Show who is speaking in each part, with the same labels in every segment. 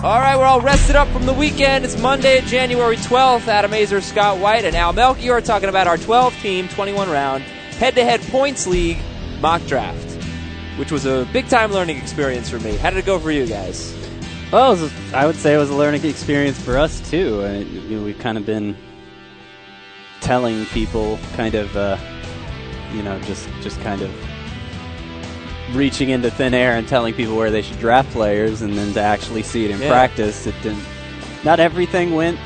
Speaker 1: All right, we're all rested up from the weekend. It's Monday, January 12th. Adam Azer, Scott White, and Al Melchior are talking about our 12-team, 21-round, head-to-head points league mock draft, which was a big-time learning experience for me. How did it go for you guys?
Speaker 2: Well, I would say it was a learning experience for us, too. We've kind of been telling people kind of, just kind of reaching into thin air and telling people where they should draft players, and then to actually see it in practice, it didn't. Not everything went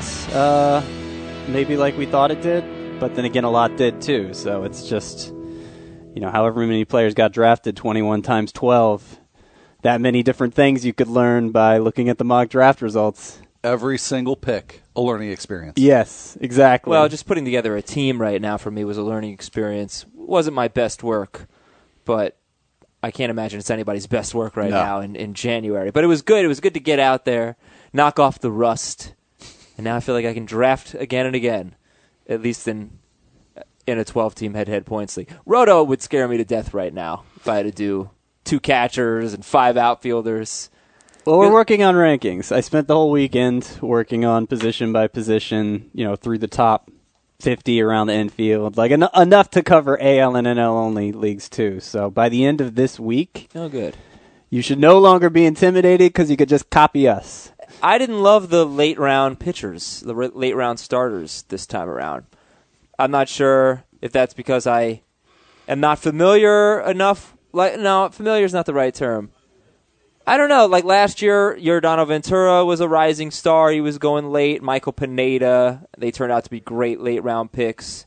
Speaker 2: maybe like we thought it did, but then again, a lot did too. So it's just, however many players got drafted, 21 times 12, that many different things you could learn by looking at the mock draft results.
Speaker 3: Every single pick, a learning experience.
Speaker 2: Yes, exactly.
Speaker 1: Well, just putting together a team right now for me was a learning experience. It wasn't my best work, but I can't imagine it's anybody's best work now in January. But it was good. It was good to get out there, knock off the rust, and now I feel like I can draft again and again, at least in a 12-team head-to-head points league. Roto would scare me to death right now if I had to do 2 catchers and 5 outfielders.
Speaker 2: Well, we're working on rankings. I spent the whole weekend working on position by position, through the top 50 around the infield, like enough to cover AL and NL only leagues too. So by the end of this week,
Speaker 1: good.
Speaker 2: You should no longer be intimidated because you could just copy us.
Speaker 1: I didn't love the late round pitchers, the late round starters this time around. I'm not sure if that's because I am not familiar enough. No, familiar is not the right term. I don't know. Like last year, Yordano Ventura was a rising star. He was going late. Michael Pineda. They turned out to be great late-round picks.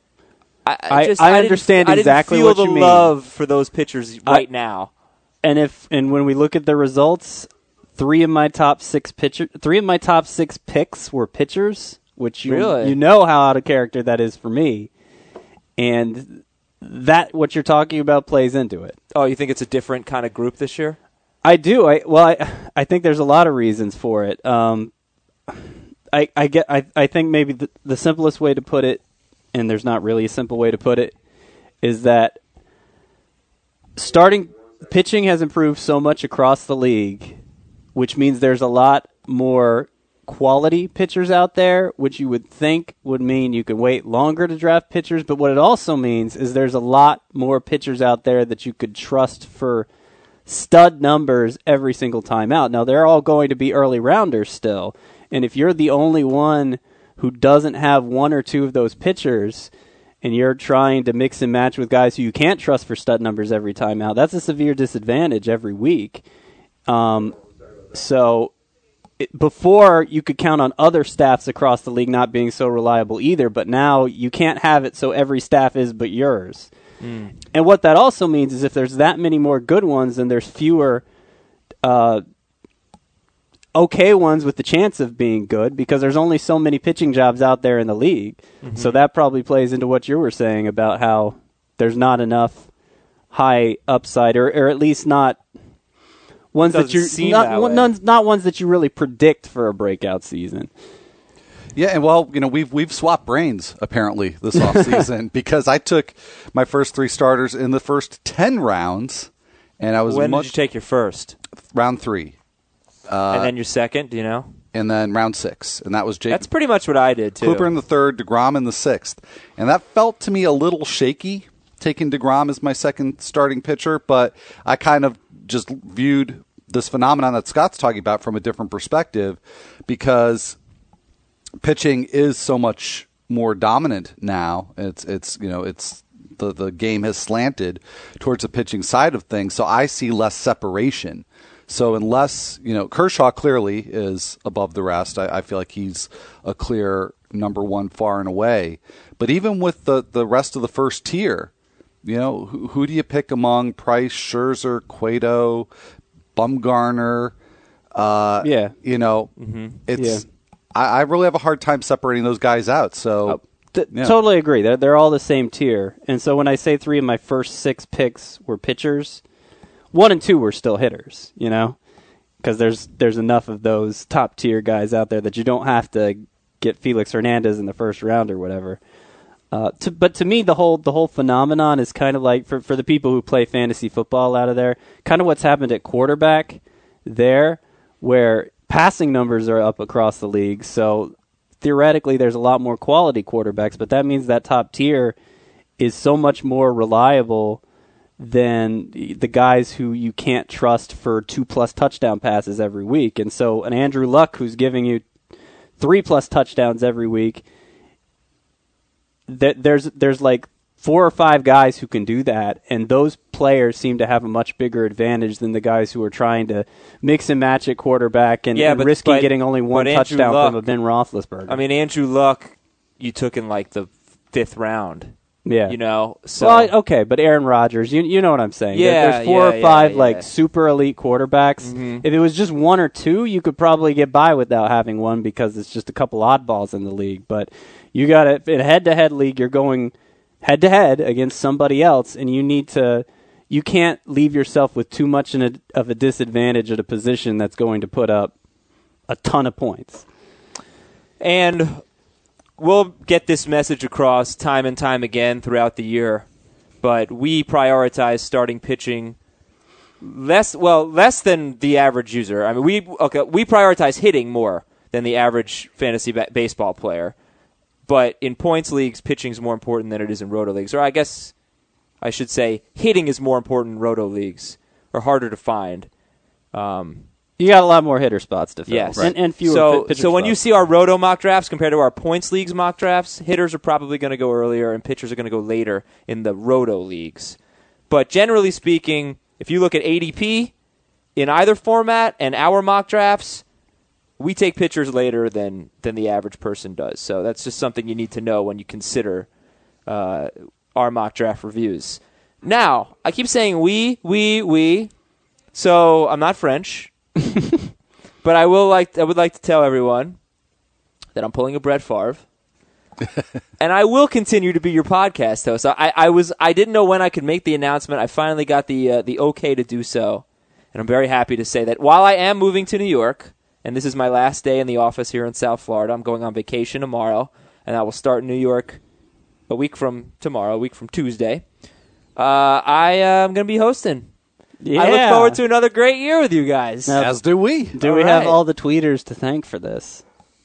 Speaker 1: I
Speaker 2: understand exactly what you mean.
Speaker 1: I didn't feel the love for those pitchers right now.
Speaker 2: And when we look at the results, 3 of my top 6 picks were pitchers, which you know how out of character that is for me. And that what you're talking about plays into it.
Speaker 1: Oh, you think it's a different kind of group this year?
Speaker 2: I do. I think there's a lot of reasons for it. I think maybe the simplest way to put it, and there's not really a simple way to put it, is that starting pitching has improved so much across the league, which means there's a lot more quality pitchers out there, which you would think would mean you can wait longer to draft pitchers. But what it also means is there's a lot more pitchers out there that you could trust for stud numbers every single time out. Now, they're all going to be early rounders still. And if you're the only one who doesn't have 1 or 2 of those pitchers and you're trying to mix and match with guys who you can't trust for stud numbers every time out, that's a severe disadvantage every week. Before, you could count on other staffs across the league not being so reliable either, but now you can't have it so every staff is but yours. And what that also means is if there's that many more good ones, then there's fewer okay ones with the chance of being good because there's only so many pitching jobs out there in the league. Mm-hmm. So that probably plays into what you were saying about how there's not enough high upside, or at least not ones that you not ones that you really predict for a breakout season.
Speaker 3: Yeah, and we've swapped brains apparently this offseason because I took my first 3 starters in the first 10 rounds, and I was.
Speaker 1: When did you take your first?
Speaker 3: Round 3.
Speaker 1: And then your second, do you know?
Speaker 3: And then round 6, and that was Jake.
Speaker 1: That's pretty much what I did too.
Speaker 3: Cooper in the 3rd, DeGrom in the 6th, and that felt to me a little shaky taking DeGrom as my second starting pitcher, but I kind of just viewed this phenomenon that Scott's talking about from a different perspective because pitching is so much more dominant now. It's the game has slanted towards the pitching side of things, so I see less separation. So unless, Kershaw clearly is above the rest, I feel like he's a clear number 1 far and away. But even with the rest of the first tier, who do you pick among Price, Scherzer, Cueto, Bumgarner? It's. I really have a hard time separating those guys out. So
Speaker 2: totally agree. They're all the same tier. And so when I say 3 of my first 6 picks were pitchers, 1 and 2 were still hitters, because there's enough of those top tier guys out there that you don't have to get Felix Hernandez in the first round or whatever. But to me, the whole phenomenon is kind of like for the people who play fantasy football out of there, kind of what's happened at quarterback there, where passing numbers are up across the league, so theoretically there's a lot more quality quarterbacks, but that means that top tier is so much more reliable than the guys who you can't trust for 2+ touchdown passes every week. And so an Andrew Luck who's giving you 3+ touchdowns every week, there's like 4 or 5 guys who can do that, and those players seem to have a much bigger advantage than the guys who are trying to mix and match at quarterback and risking getting only one touchdown from a Ben Roethlisberger.
Speaker 1: I mean, Andrew Luck, you took in like the 5th round.
Speaker 2: Yeah.
Speaker 1: You know? So.
Speaker 2: Well, okay, but Aaron Rodgers, you know what I'm saying.
Speaker 1: Yeah,
Speaker 2: there's 4 or 5 super elite quarterbacks. Mm-hmm. If it was just 1 or 2, you could probably get by without having one because it's just a couple oddballs in the league. But you got it in a head-to-head league, you're going head-to-head against somebody else, and you can't leave yourself with too much of a disadvantage at a position that's going to put up a ton of points.
Speaker 1: And we'll get this message across time and time again throughout the year, but we prioritize starting pitching less than the average user. I mean, we prioritize hitting more than the average fantasy baseball player. But in points leagues, pitching is more important than it is in roto leagues. Or I guess I should say hitting is more important in roto leagues, or harder to find.
Speaker 2: You got a lot more hitter spots to fill.
Speaker 1: Yes.
Speaker 2: Right. And fewer pitcher
Speaker 1: So when
Speaker 2: spots.
Speaker 1: you see our roto mock drafts compared to our points leagues mock drafts, hitters are probably going to go earlier and pitchers are going to go later in the roto leagues. But generally speaking, if you look at ADP in either format and our mock drafts, we take pitchers later than the average person does. So that's just something you need to know when you consider our mock draft reviews. Now, I keep saying we. So I'm not French, but I would like to tell everyone that I'm pulling a Brett Favre, and I will continue to be your podcast host. I didn't know when I could make the announcement. I finally got the okay to do so, and I'm very happy to say that while I am moving to New York, and this is my last day in the office here in South Florida, I'm going on vacation tomorrow, and I will start in New York a week from Tuesday. I am going to be hosting.
Speaker 2: Yeah.
Speaker 1: I look forward to another great year with you guys.
Speaker 2: Now,
Speaker 3: As do we.
Speaker 2: Do we have all the tweeters to thank for this?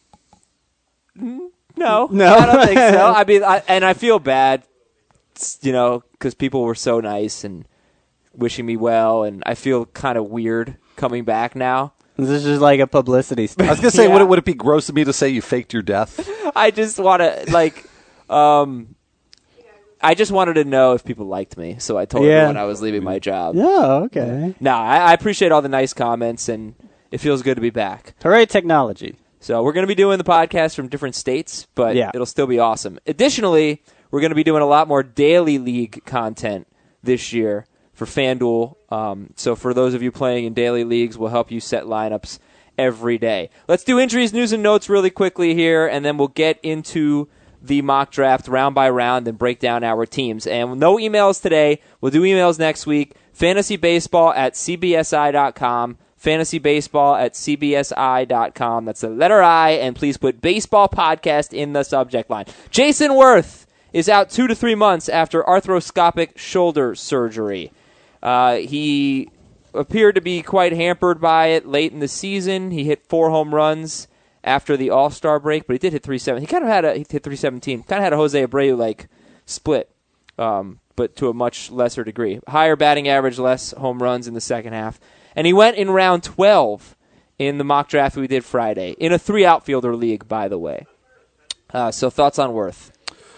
Speaker 1: No, I don't think so. I mean, I feel bad, because people were so nice and wishing me well, and I feel kind of weird coming back now.
Speaker 2: This is just like a publicity stunt.
Speaker 3: I was going to say, would it be gross of me to say you faked your death?
Speaker 1: I just want to, I just wanted to know if people liked me, so I told everyone I was leaving my job.
Speaker 2: Oh, okay.
Speaker 1: No, I appreciate all the nice comments, and it feels good to be back.
Speaker 2: Hooray, technology.
Speaker 1: So we're going to be doing the podcast from different states, but it'll still be awesome. Additionally, we're going to be doing a lot more daily league content this year for FanDuel. So for those of you playing in daily leagues, we'll help you set lineups every day. Let's do injuries, news, and notes really quickly here, and then we'll get into the mock draft round by round and break down our teams. And no emails today. We'll do emails next week. FantasyBaseball@cbsi.com. FantasyBaseball@cbsi.com. That's the letter I, and please put baseball podcast in the subject line. Jason Worth is out 2 to 3 months after arthroscopic shoulder surgery. He appeared to be quite hampered by it late in the season. He hit 4 home runs after the All-Star break, but he did hit 317. He hit 317. Kind of had a Jose Abreu-like split, but to a much lesser degree. Higher batting average, less home runs in the second half. And he went in round 12 in the mock draft we did Friday, in a 3-outfielder league, by the way. So thoughts on Worth?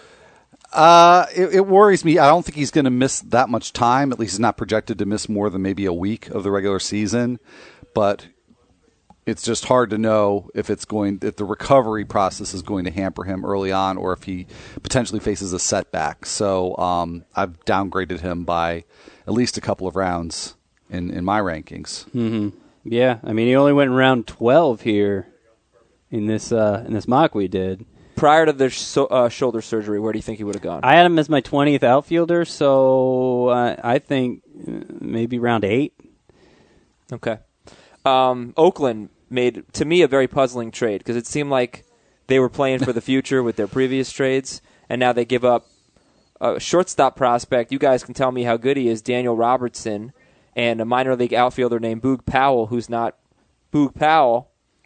Speaker 3: It worries me. I don't think he's going to miss that much time. At least he's not projected to miss more than maybe a week of the regular season. But it's just hard to know if the recovery process is going to hamper him early on, or if he potentially faces a setback. So I've downgraded him by at least a couple of rounds in my rankings.
Speaker 2: Mm-hmm. Yeah, I mean, he only went in round 12 here in this mock we did.
Speaker 1: Prior to the shoulder surgery, where do you think he would have gone?
Speaker 2: I had him as my 20th outfielder, so I think maybe round 8.
Speaker 1: Okay. Oakland made, to me, a very puzzling trade because it seemed like they were playing for the future with their previous trades, and now they give up a shortstop prospect. You guys can tell me how good he is, Daniel Robertson, and a minor league outfielder named Boog Powell, who's not Boog Powell,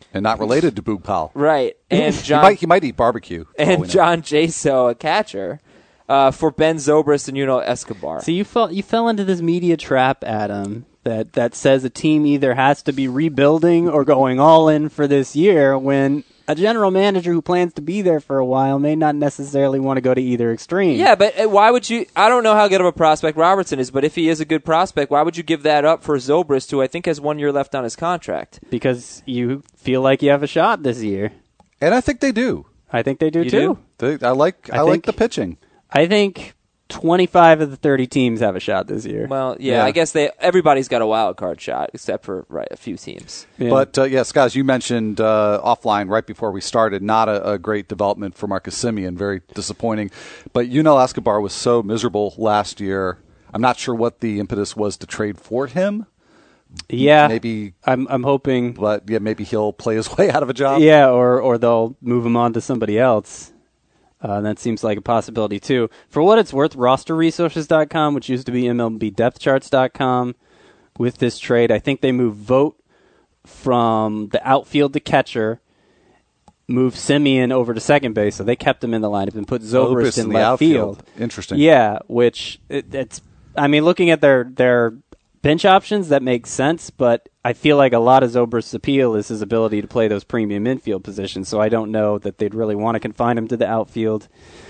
Speaker 3: and not related to Boog Powell.
Speaker 1: Right. And John,
Speaker 3: he might eat barbecue.
Speaker 1: And John Jaso, a catcher, for Ben Zobrist and Escobar.
Speaker 2: So you fell into this media trap, Adam, that says a team either has to be rebuilding or going all in for this year, when a general manager who plans to be there for a while may not necessarily want to go to either extreme.
Speaker 1: Yeah, but why would you? I don't know how good of a prospect Robertson is, but if he is a good prospect, why would you give that up for Zobrist, who I think has 1 year left on his contract?
Speaker 2: Because you feel like you have a shot this year.
Speaker 3: And I think they do.
Speaker 2: I think they do too.
Speaker 3: I like the pitching.
Speaker 2: I think 25 of the 30 teams have a shot this year.
Speaker 1: Well, yeah. I guess everybody's got a wild card shot except for a few teams.
Speaker 2: Yeah.
Speaker 3: But, Scott, as you mentioned offline right before we started, not a great development for Marcus Semien, very disappointing. But Escobar was so miserable last year. I'm not sure what the impetus was to trade for him.
Speaker 2: Yeah,
Speaker 3: maybe
Speaker 2: I'm hoping.
Speaker 3: But, maybe he'll play his way out of a job.
Speaker 2: Yeah, or they'll move him on to somebody else. That seems like a possibility, too. For what it's worth, rosterresources.com, which used to be MLBdepthcharts.com, with this trade, I think they moved Vogt from the outfield to catcher, moved Semien over to second base, so they kept him in the lineup and put Zobrist in left field.
Speaker 3: Interesting.
Speaker 2: Yeah, which it's. I mean, looking at their bench options, that makes sense, but I feel like a lot of Zobrist's appeal is his ability to play those premium infield positions, so I don't know that they'd really want to confine him to the outfield.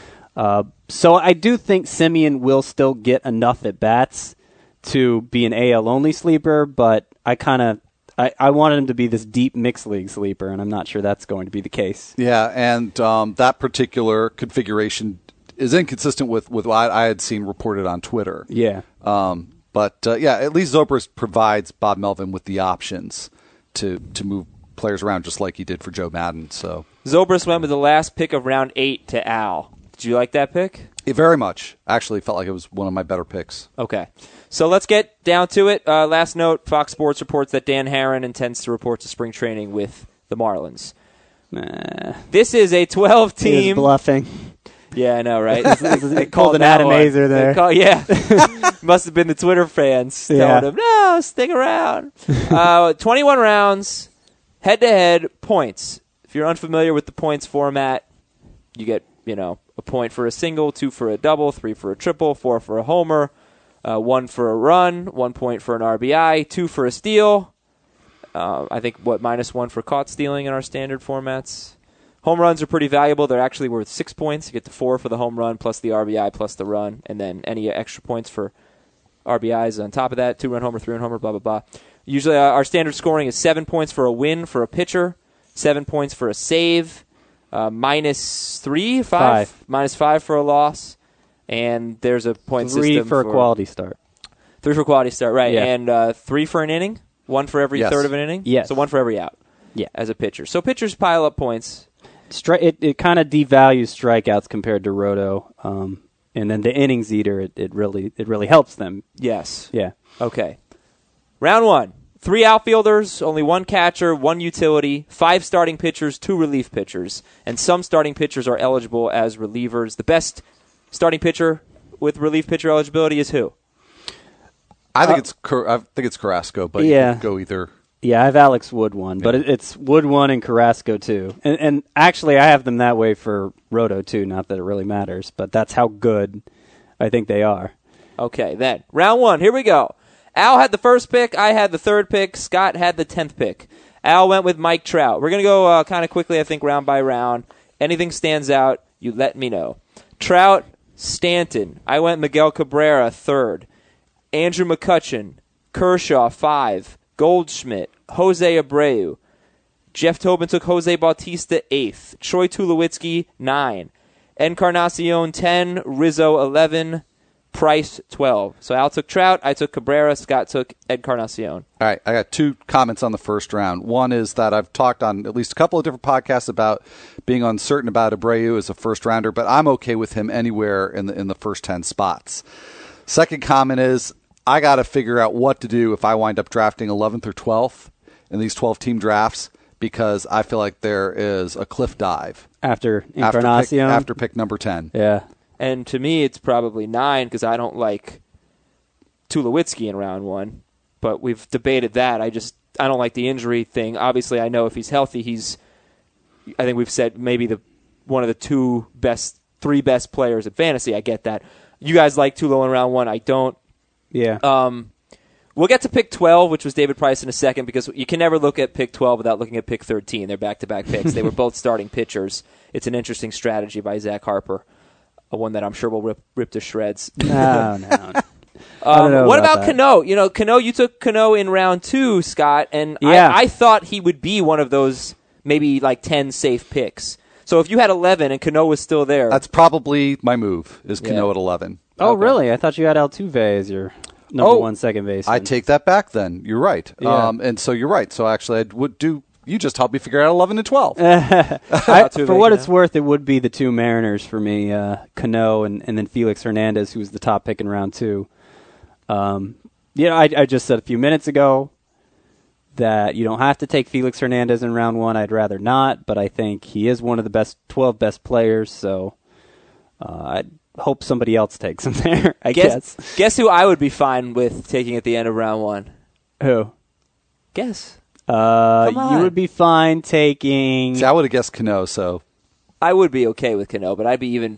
Speaker 2: So I do think Semien will still get enough at-bats to be an AL-only sleeper, but I wanted him to be this deep mixed league sleeper, and I'm not sure that's going to be the case.
Speaker 3: Yeah, and that particular configuration is inconsistent with what I had seen reported on Twitter.
Speaker 2: Yeah.
Speaker 3: But at least Zobrist provides Bob Melvin with the options to move players around just like he did for Joe Madden. So
Speaker 1: Zobrist went with the last pick of round 8 to Al. Did you like that pick?
Speaker 3: Very much. Actually, felt like it was one of my better picks.
Speaker 1: Okay. So let's get down to it. Last note, Fox Sports reports that Dan Herron intends to report to spring training with the Marlins. This is a 12-team...
Speaker 2: He is bluffing.
Speaker 1: Yeah, I know, right?
Speaker 2: They called an Adam Azer there.
Speaker 1: Must have been the Twitter fans telling him, no, stick around. 21 rounds, head-to-head points. If you're unfamiliar with the points format, you get, a point for a single, 2 for a double, 3 for a triple, 4 for a homer, 1 for a run, 1 point for an RBI, 2 for a steal. I think, -1 for caught stealing in our standard formats. Home runs are pretty valuable. They're actually worth 6 points. You get the 4 for the home run, plus the RBI, plus the run, and then any extra points for RBIs on top of that. 2-run homer, 3-run homer, blah, blah, blah. Usually our standard scoring is 7 points for a win for a pitcher, 7 points for a save, -3, 5? -5 for a loss, and there's a point
Speaker 2: 3
Speaker 1: system
Speaker 2: for a quality start.
Speaker 1: 3 for a quality start, right.
Speaker 2: Yeah.
Speaker 1: And 3 for an inning, 1 for every third of an inning?
Speaker 2: Yes.
Speaker 1: So 1 for every out.
Speaker 2: Yeah.
Speaker 1: As a pitcher. So pitchers pile up points.
Speaker 2: It kind of devalues strikeouts compared to Roto, and then the innings eater it really helps them.
Speaker 1: Yes.
Speaker 2: Yeah.
Speaker 1: Okay. Round 1. 3 outfielders, only 1 catcher, 1 utility, 5 starting pitchers, 2 relief pitchers, and some starting pitchers are eligible as relievers. The best starting pitcher with relief pitcher eligibility is who?
Speaker 3: I think it's Carrasco, but you can go either.
Speaker 2: Yeah, I have Alex Wood 1, but it's Wood 1 and Carrasco 2. And actually, I have them that way for Roto 2, not that it really matters, but that's how good I think they are.
Speaker 1: Okay, then. Round 1, here we go. Al had the first pick, I had the third pick, Scott had the 10th pick. Al went with Mike Trout. We're going to go kind of quickly, I think, round by round. Anything stands out, you let me know. Trout, Stanton. I went Miguel Cabrera, 3rd. Andrew McCutchen, Kershaw, 5. Goldschmidt, Jose Abreu. Jeff Tobin took Jose Bautista 8th. Troy Tulowitzki 9. Encarnacion 10. Rizzo 11. Price 12. So Al took Trout, I took Cabrera, Scott took Encarnacion.
Speaker 3: All right, I got 2 comments on the first round. One is that I've talked on at least a couple of different podcasts about being uncertain about Abreu as a first rounder, but I'm okay with him anywhere in the first 10 spots. Second comment is I got to figure out what to do if I wind up drafting 11th or 12th in these 12-team drafts, because I feel like there is a cliff dive.
Speaker 2: After Encarnacion?
Speaker 3: After pick number 10.
Speaker 2: Yeah.
Speaker 1: And to me, it's probably 9 because I don't like Tulowitzki in round 1. But we've debated that. I don't like the injury thing. Obviously, I know if he's healthy, I think we've said maybe one of the three best players at fantasy. I get that. You guys like Tulo in round 1. I don't.
Speaker 2: Yeah.
Speaker 1: We'll get to pick 12, which was David Price, in a second, because you can never look at pick 12 without looking at pick 13. They're back-to-back picks. They were both starting pitchers. It's an interesting strategy by Zach Harper, one that I'm sure will rip to shreds.
Speaker 2: No.
Speaker 1: What about Cano? Cano, you took Cano in round 2, Scott, and I thought he would be one of those maybe like 10 safe picks. So if you had 11 and Cano was still there.
Speaker 3: That's probably my move, is Cano at 11.
Speaker 2: Oh, okay. Really? I thought you had Altuve as your number 1 second baseman.
Speaker 3: I take that back then. You're right.
Speaker 2: Yeah.
Speaker 3: And so you're right. So actually, I would do. You just helped me figure out 11 and 12.
Speaker 2: For what it's worth, it would be the 2 Mariners for me, Cano and then Felix Hernandez, who was the top pick in round 2. I just said a few minutes ago that you don't have to take Felix Hernandez in round 1. I'd rather not, but I think he is one of the 12 best players, so I hope somebody else takes him there, I guess.
Speaker 1: Guess who I would be fine with taking at the end of round 1?
Speaker 2: Who?
Speaker 1: Guess.
Speaker 2: You would be fine taking...
Speaker 3: See, I would have guessed Cano, so...
Speaker 1: I would be okay with Cano, but I'd be even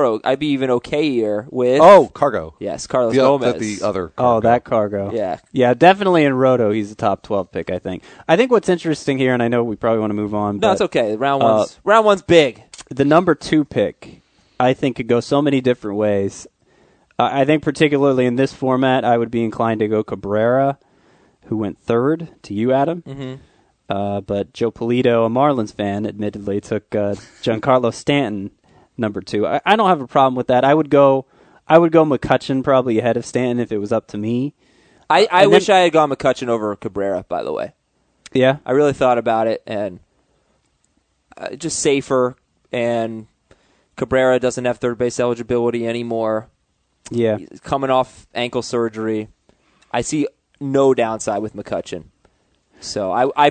Speaker 1: okayer with...
Speaker 3: Oh, Cargo.
Speaker 1: Yes, Carlos Gomez.
Speaker 3: The other Cargo.
Speaker 2: Oh, that Cargo.
Speaker 1: Yeah.
Speaker 2: Yeah, definitely in Roto, he's a top 12 pick, I think. I think what's interesting here, and I know we probably want to move on,
Speaker 1: No, it's okay. Round one's big.
Speaker 2: The number 2 pick, I think, could go so many different ways. I think particularly in this format, I would be inclined to go Cabrera, who went 3rd to you, Adam.
Speaker 1: Mm-hmm.
Speaker 2: But Joe Polito, a Marlins fan, admittedly took Giancarlo Stanton number 2. I don't have a problem with that. I would go McCutchen probably ahead of Stanton if it was up to me.
Speaker 1: I wish I had gone McCutchen over Cabrera, by the way.
Speaker 2: Yeah?
Speaker 1: I really thought about it, and just safer, and Cabrera doesn't have third base eligibility anymore.
Speaker 2: Yeah.
Speaker 1: He's coming off ankle surgery. I see no downside with McCutchen. So I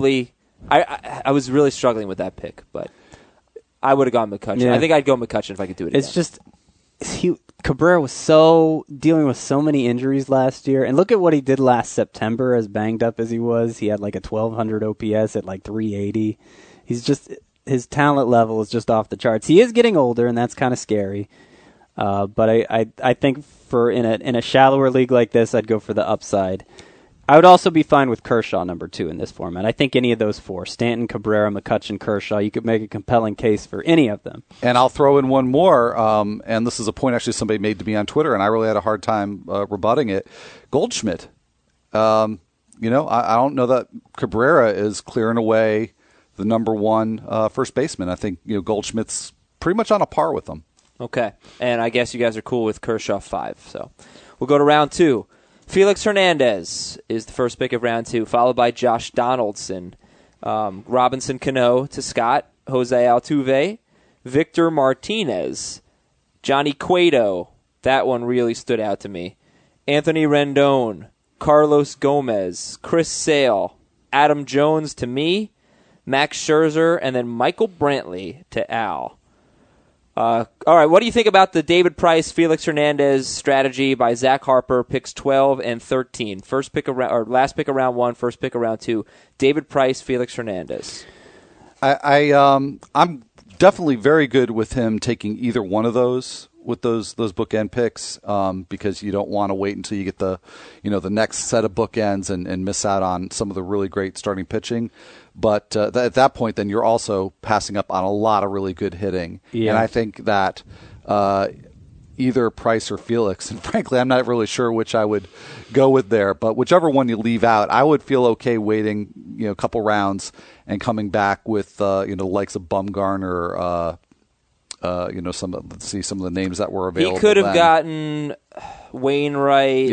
Speaker 1: was really struggling with that pick, but I would have gone McCutchen.
Speaker 2: Yeah.
Speaker 1: I think I'd go McCutchen if I could do it again.
Speaker 2: It's just Cabrera was dealing with so many injuries last year, and look at what he did last September. As banged up as he was, he had like a 1200 OPS at like 380. His talent level is just off the charts. He is getting older, and that's kind of scary. But I think in a shallower league like this, I'd go for the upside. I would also be fine with Kershaw number 2 in this format. I think any of those 4, Stanton, Cabrera, McCutchen, Kershaw, you could make a compelling case for any of them.
Speaker 3: And I'll throw in one more, and this is a point actually somebody made to me on Twitter, and I really had a hard time rebutting it. Goldschmidt. I don't know that Cabrera is clearing away the number 1 first baseman. I think Goldschmidt's pretty much on a par with them.
Speaker 1: Okay, and I guess you guys are cool with Kershaw 5. So we'll go to round 2. Felix Hernandez is the first pick of round 2, followed by Josh Donaldson. Robinson Cano to Scott, Jose Altuve, Victor Martinez, Johnny Cueto. That one really stood out to me. Anthony Rendon, Carlos Gomez, Chris Sale, Adam Jones to me, Max Scherzer, and then Michael Brantley to Al. All right, what do you think about the David Price, Felix Hernandez strategy by Zach Harper, picks 12 and 13? Last pick of round 1, first pick of round 2. David Price, Felix Hernandez.
Speaker 3: I'm definitely very good with him taking either one of those with those bookend picks because you don't want to wait until you get the next set of bookends and miss out on some of the really great starting pitching. But at that point, then you're also passing up on a lot of really good hitting. Yeah. And I think that either Price or Felix, and frankly, I'm not really sure which I would go with there, but whichever one you leave out, I would feel okay waiting a couple rounds and coming back with the likes of Bumgarner, some of the names that were available.
Speaker 1: He could have gotten Wainwright,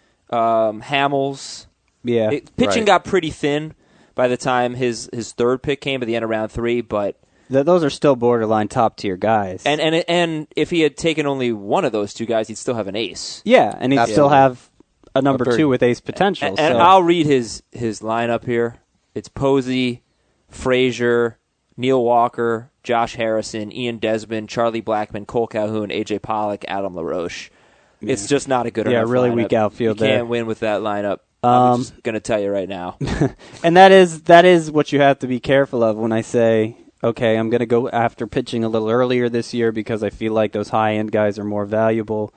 Speaker 1: Hamels.
Speaker 2: Yeah,
Speaker 1: pitching got pretty thin by the time his third pick came at the end of round 3, but
Speaker 2: those are still borderline top tier guys.
Speaker 1: And if he had taken only one of those 2 guys, he'd still have an ace.
Speaker 2: Yeah, and he'd still have a number 2 with ace potential.
Speaker 1: And I'll read his lineup here. It's Posey, Frazier, Neil Walker, Josh Harrison, Ian Desmond, Charlie Blackmon, Cole Calhoun, A.J. Pollock, Adam LaRoche. It's just not a good enough
Speaker 2: really
Speaker 1: lineup.
Speaker 2: weak outfield
Speaker 1: You
Speaker 2: there.
Speaker 1: can't win with that lineup. I'm just going to tell you right now.
Speaker 2: And that is what you have to be careful of when I say, okay, I'm going to go after pitching a little earlier this year because I feel like those high-end guys are more valuable.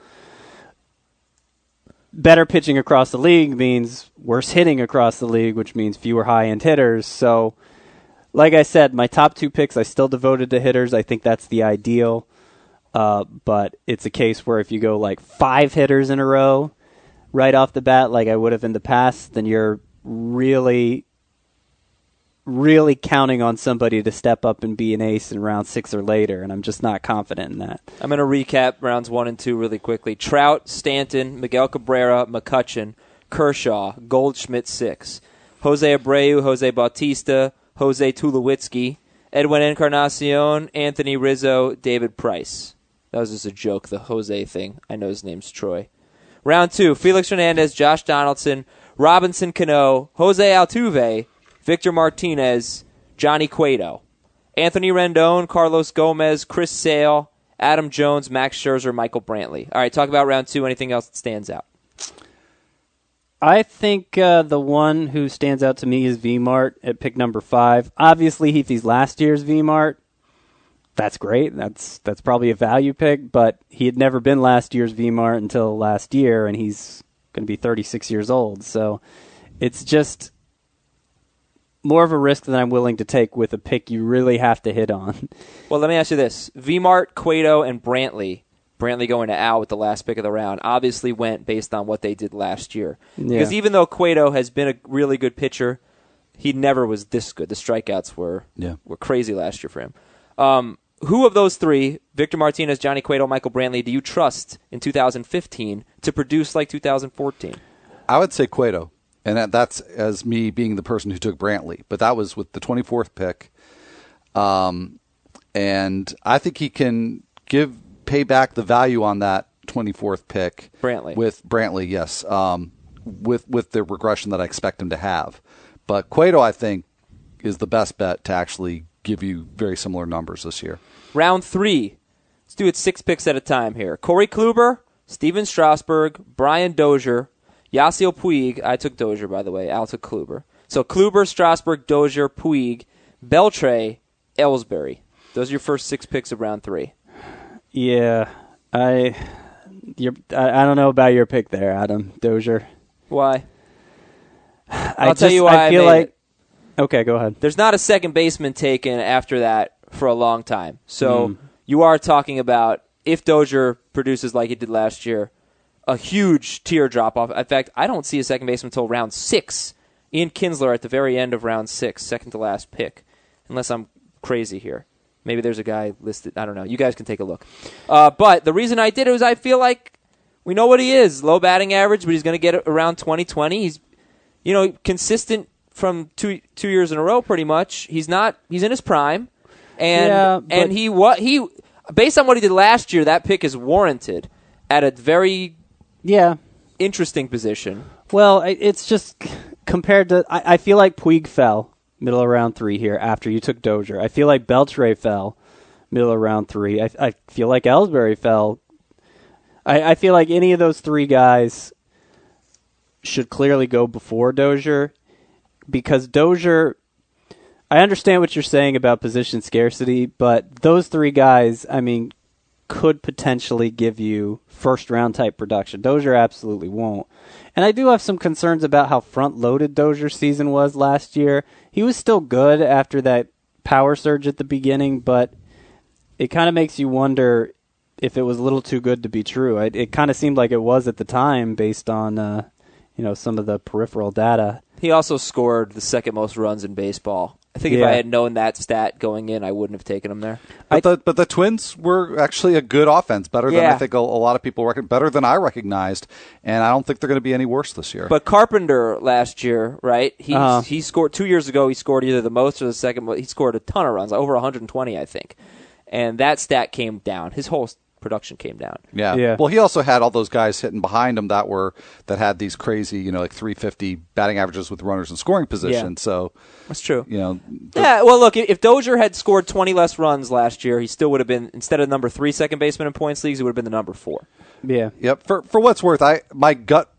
Speaker 2: Better pitching across the league means worse hitting across the league, which means fewer high-end hitters. So, like I said, my top 2 picks I still devoted to hitters. I think that's the ideal. But it's a case where if you go like 5 hitters in a row right off the bat, like I would have in the past, then you're really, really counting on somebody to step up and be an ace in round 6 or later, and I'm just not confident in that.
Speaker 1: I'm going to recap rounds 1 and 2 really quickly. Trout, Stanton, Miguel Cabrera, McCutchen, Kershaw, Goldschmidt 6, Jose Abreu, Jose Bautista, Jose Tulowitzki, Edwin Encarnacion, Anthony Rizzo, David Price. That was just a joke, the Jose thing. I know his name's Troy. Round 2, Felix Hernandez, Josh Donaldson, Robinson Cano, Jose Altuve, Victor Martinez, Johnny Cueto, Anthony Rendon, Carlos Gomez, Chris Sale, Adam Jones, Max Scherzer, Michael Brantley. All right, talk about round 2. Anything else that stands out?
Speaker 2: I think the one who stands out to me is V-Mart at pick number 5. Obviously, if he's last year's V-Mart, that's great. That's probably a value pick, but he had never been last year's V-Mart until last year, and he's going to be 36 years old. So it's just more of a risk than I'm willing to take with a pick you really have to hit on.
Speaker 1: Well, let me ask you this. V-Mart, Cueto, and Brantley going to Al with the last pick of the round, obviously went based on what they did last year. Yeah. Because even though Cueto has been a really good pitcher, he never was this good. The strikeouts were crazy last year for him. Who of those 3, Victor Martinez, Johnny Cueto, Michael Brantley, do you trust in 2015 to produce like 2014?
Speaker 3: I would say Cueto, and that's as me being the person who took Brantley. But that was with the 24th pick. And I think he can pay back the value on that 24th pick.
Speaker 1: Brantley.
Speaker 3: With Brantley, yes. With the regression that I expect him to have. But Cueto, I think, is the best bet to actually give you very similar numbers this year.
Speaker 1: Round 3. Let's do it 6 picks at a time here. Corey Kluber, Steven Strasburg, Brian Dozier, Yasiel Puig. I took Dozier, by the way. Al took Kluber. So Kluber, Strasburg, Dozier, Puig, Beltre, Ellsbury. Those are your first 6 picks of round 3.
Speaker 2: Yeah. I don't know about your pick there, Adam. Dozier.
Speaker 1: Why? I'll tell you why.
Speaker 2: I feel like... Okay, go ahead.
Speaker 1: There's not a second baseman taken after that for a long time. So you are talking about, if Dozier produces like he did last year, a huge tier drop-off. In fact, I don't see a second baseman until round 6. Ian Kinsler at the very end of round 6, second to last pick, unless I'm crazy here. Maybe there's a guy listed. I don't know. You guys can take a look. But the reason I did it was I feel like we know what he is. Low batting average, but he's going to get around 20-20. He's, consistent from two years in a row, pretty much. He's in his prime, and he based on what he did last year, that pick is warranted at a very interesting position.
Speaker 2: Well, it's just compared to. I feel like Puig fell middle of round 3 here after you took Dozier. I feel like Beltre fell middle of round 3. I feel like Ellsbury fell. I feel like any of those 3 guys should clearly go before Dozier. Because Dozier, I understand what you're saying about position scarcity, but those 3 guys, could potentially give you first-round type production. Dozier absolutely won't. And I do have some concerns about how front-loaded Dozier's season was last year. He was still good after that power surge at the beginning, but it kind of makes you wonder if it was a little too good to be true. It kind of seemed like it was at the time based on some of the peripheral data.
Speaker 1: He also scored the second most runs in baseball. I think if I had known that stat going in, I wouldn't have taken him there.
Speaker 3: But the Twins were actually a good offense, better than I think a lot of people reckon, better than I recognized, and I don't think they're going to be any worse this year.
Speaker 1: But Carpenter last year, right? He scored 2 years ago. He scored either the most or the second. He scored a ton of runs, over 120, I think, and that stat came down. His whole production came down.
Speaker 3: Yeah. Well, he also had all those guys hitting behind him that had these crazy, like 350 batting averages with runners in scoring position.
Speaker 1: Yeah.
Speaker 3: So
Speaker 1: that's true. Well, look, if Dozier had scored 20 less runs last year, he still would have been, instead of number 3 second baseman in points leagues, he would have been the number 4.
Speaker 2: Yeah.
Speaker 3: Yep. For what's worth, my gut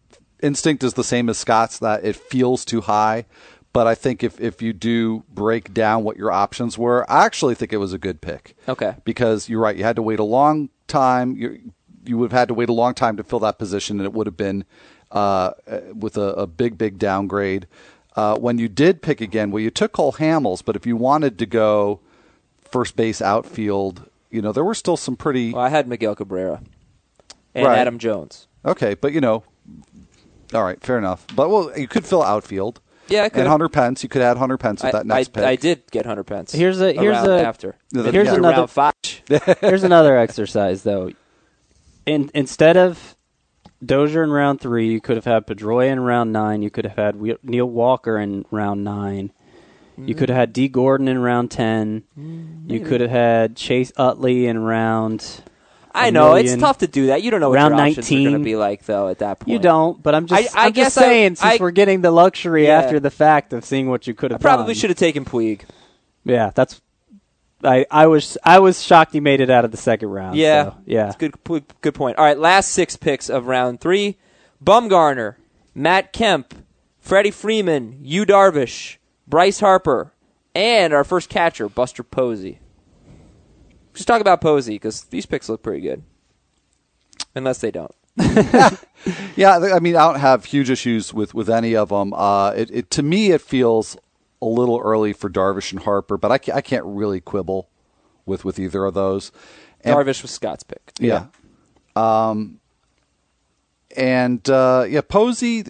Speaker 3: instinct is the same as Scott's, that it feels too high. But I think if you do break down what your options were, I actually think it was a good pick.
Speaker 1: Okay.
Speaker 3: Because you're right. You had to wait a long time. You would have had to wait a long time to fill that position, and it would have been with a big downgrade. When you did pick again, well, you took Cole Hamels, but if you wanted to go first base, outfield, there were still some pretty...
Speaker 1: Well, I had Miguel Cabrera and
Speaker 3: Right.
Speaker 1: Adam Jones.
Speaker 3: Okay, but all right, fair enough. But, you could fill outfield.
Speaker 1: Yeah, I could.
Speaker 3: And Hunter Pence, you could add Hunter Pence with that next pick.
Speaker 1: I did get Hunter Pence.
Speaker 2: Here's
Speaker 1: after.
Speaker 2: Here's
Speaker 1: Around
Speaker 2: another
Speaker 1: 5.
Speaker 2: Here's another exercise though. Instead of Dozier in round 3, you could have had Pedroia in round 9. You could have had Neil Walker in round 9. You could have had D. Gordon in round 10. You could have had Chase Utley in round.
Speaker 1: I know it's tough to do that. You don't know what
Speaker 2: round
Speaker 1: your options
Speaker 2: 19.
Speaker 1: are going to be like though at that point.
Speaker 2: You don't, but I'm just
Speaker 1: I
Speaker 2: I'm
Speaker 1: guess
Speaker 2: just saying since we're getting the luxury
Speaker 1: Yeah.
Speaker 2: after the fact of seeing what you could have done.
Speaker 1: Probably should have taken Puig.
Speaker 2: Yeah, that's. I was shocked he made it out of the second round.
Speaker 1: Yeah,
Speaker 2: so, yeah.
Speaker 1: It's good point. All right, last 6 picks of round 3: Bumgarner, Matt Kemp, Freddie Freeman, Yu Darvish, Bryce Harper, and our first catcher, Buster Posey. Just talk about Posey because these picks look pretty good, unless they don't.
Speaker 3: Yeah, I mean, I don't have huge issues with any of them. To me, it feels a little early for Darvish and Harper, but I can't really quibble with either of those. And,
Speaker 1: Darvish was Scott's pick.
Speaker 3: Yeah. Posey,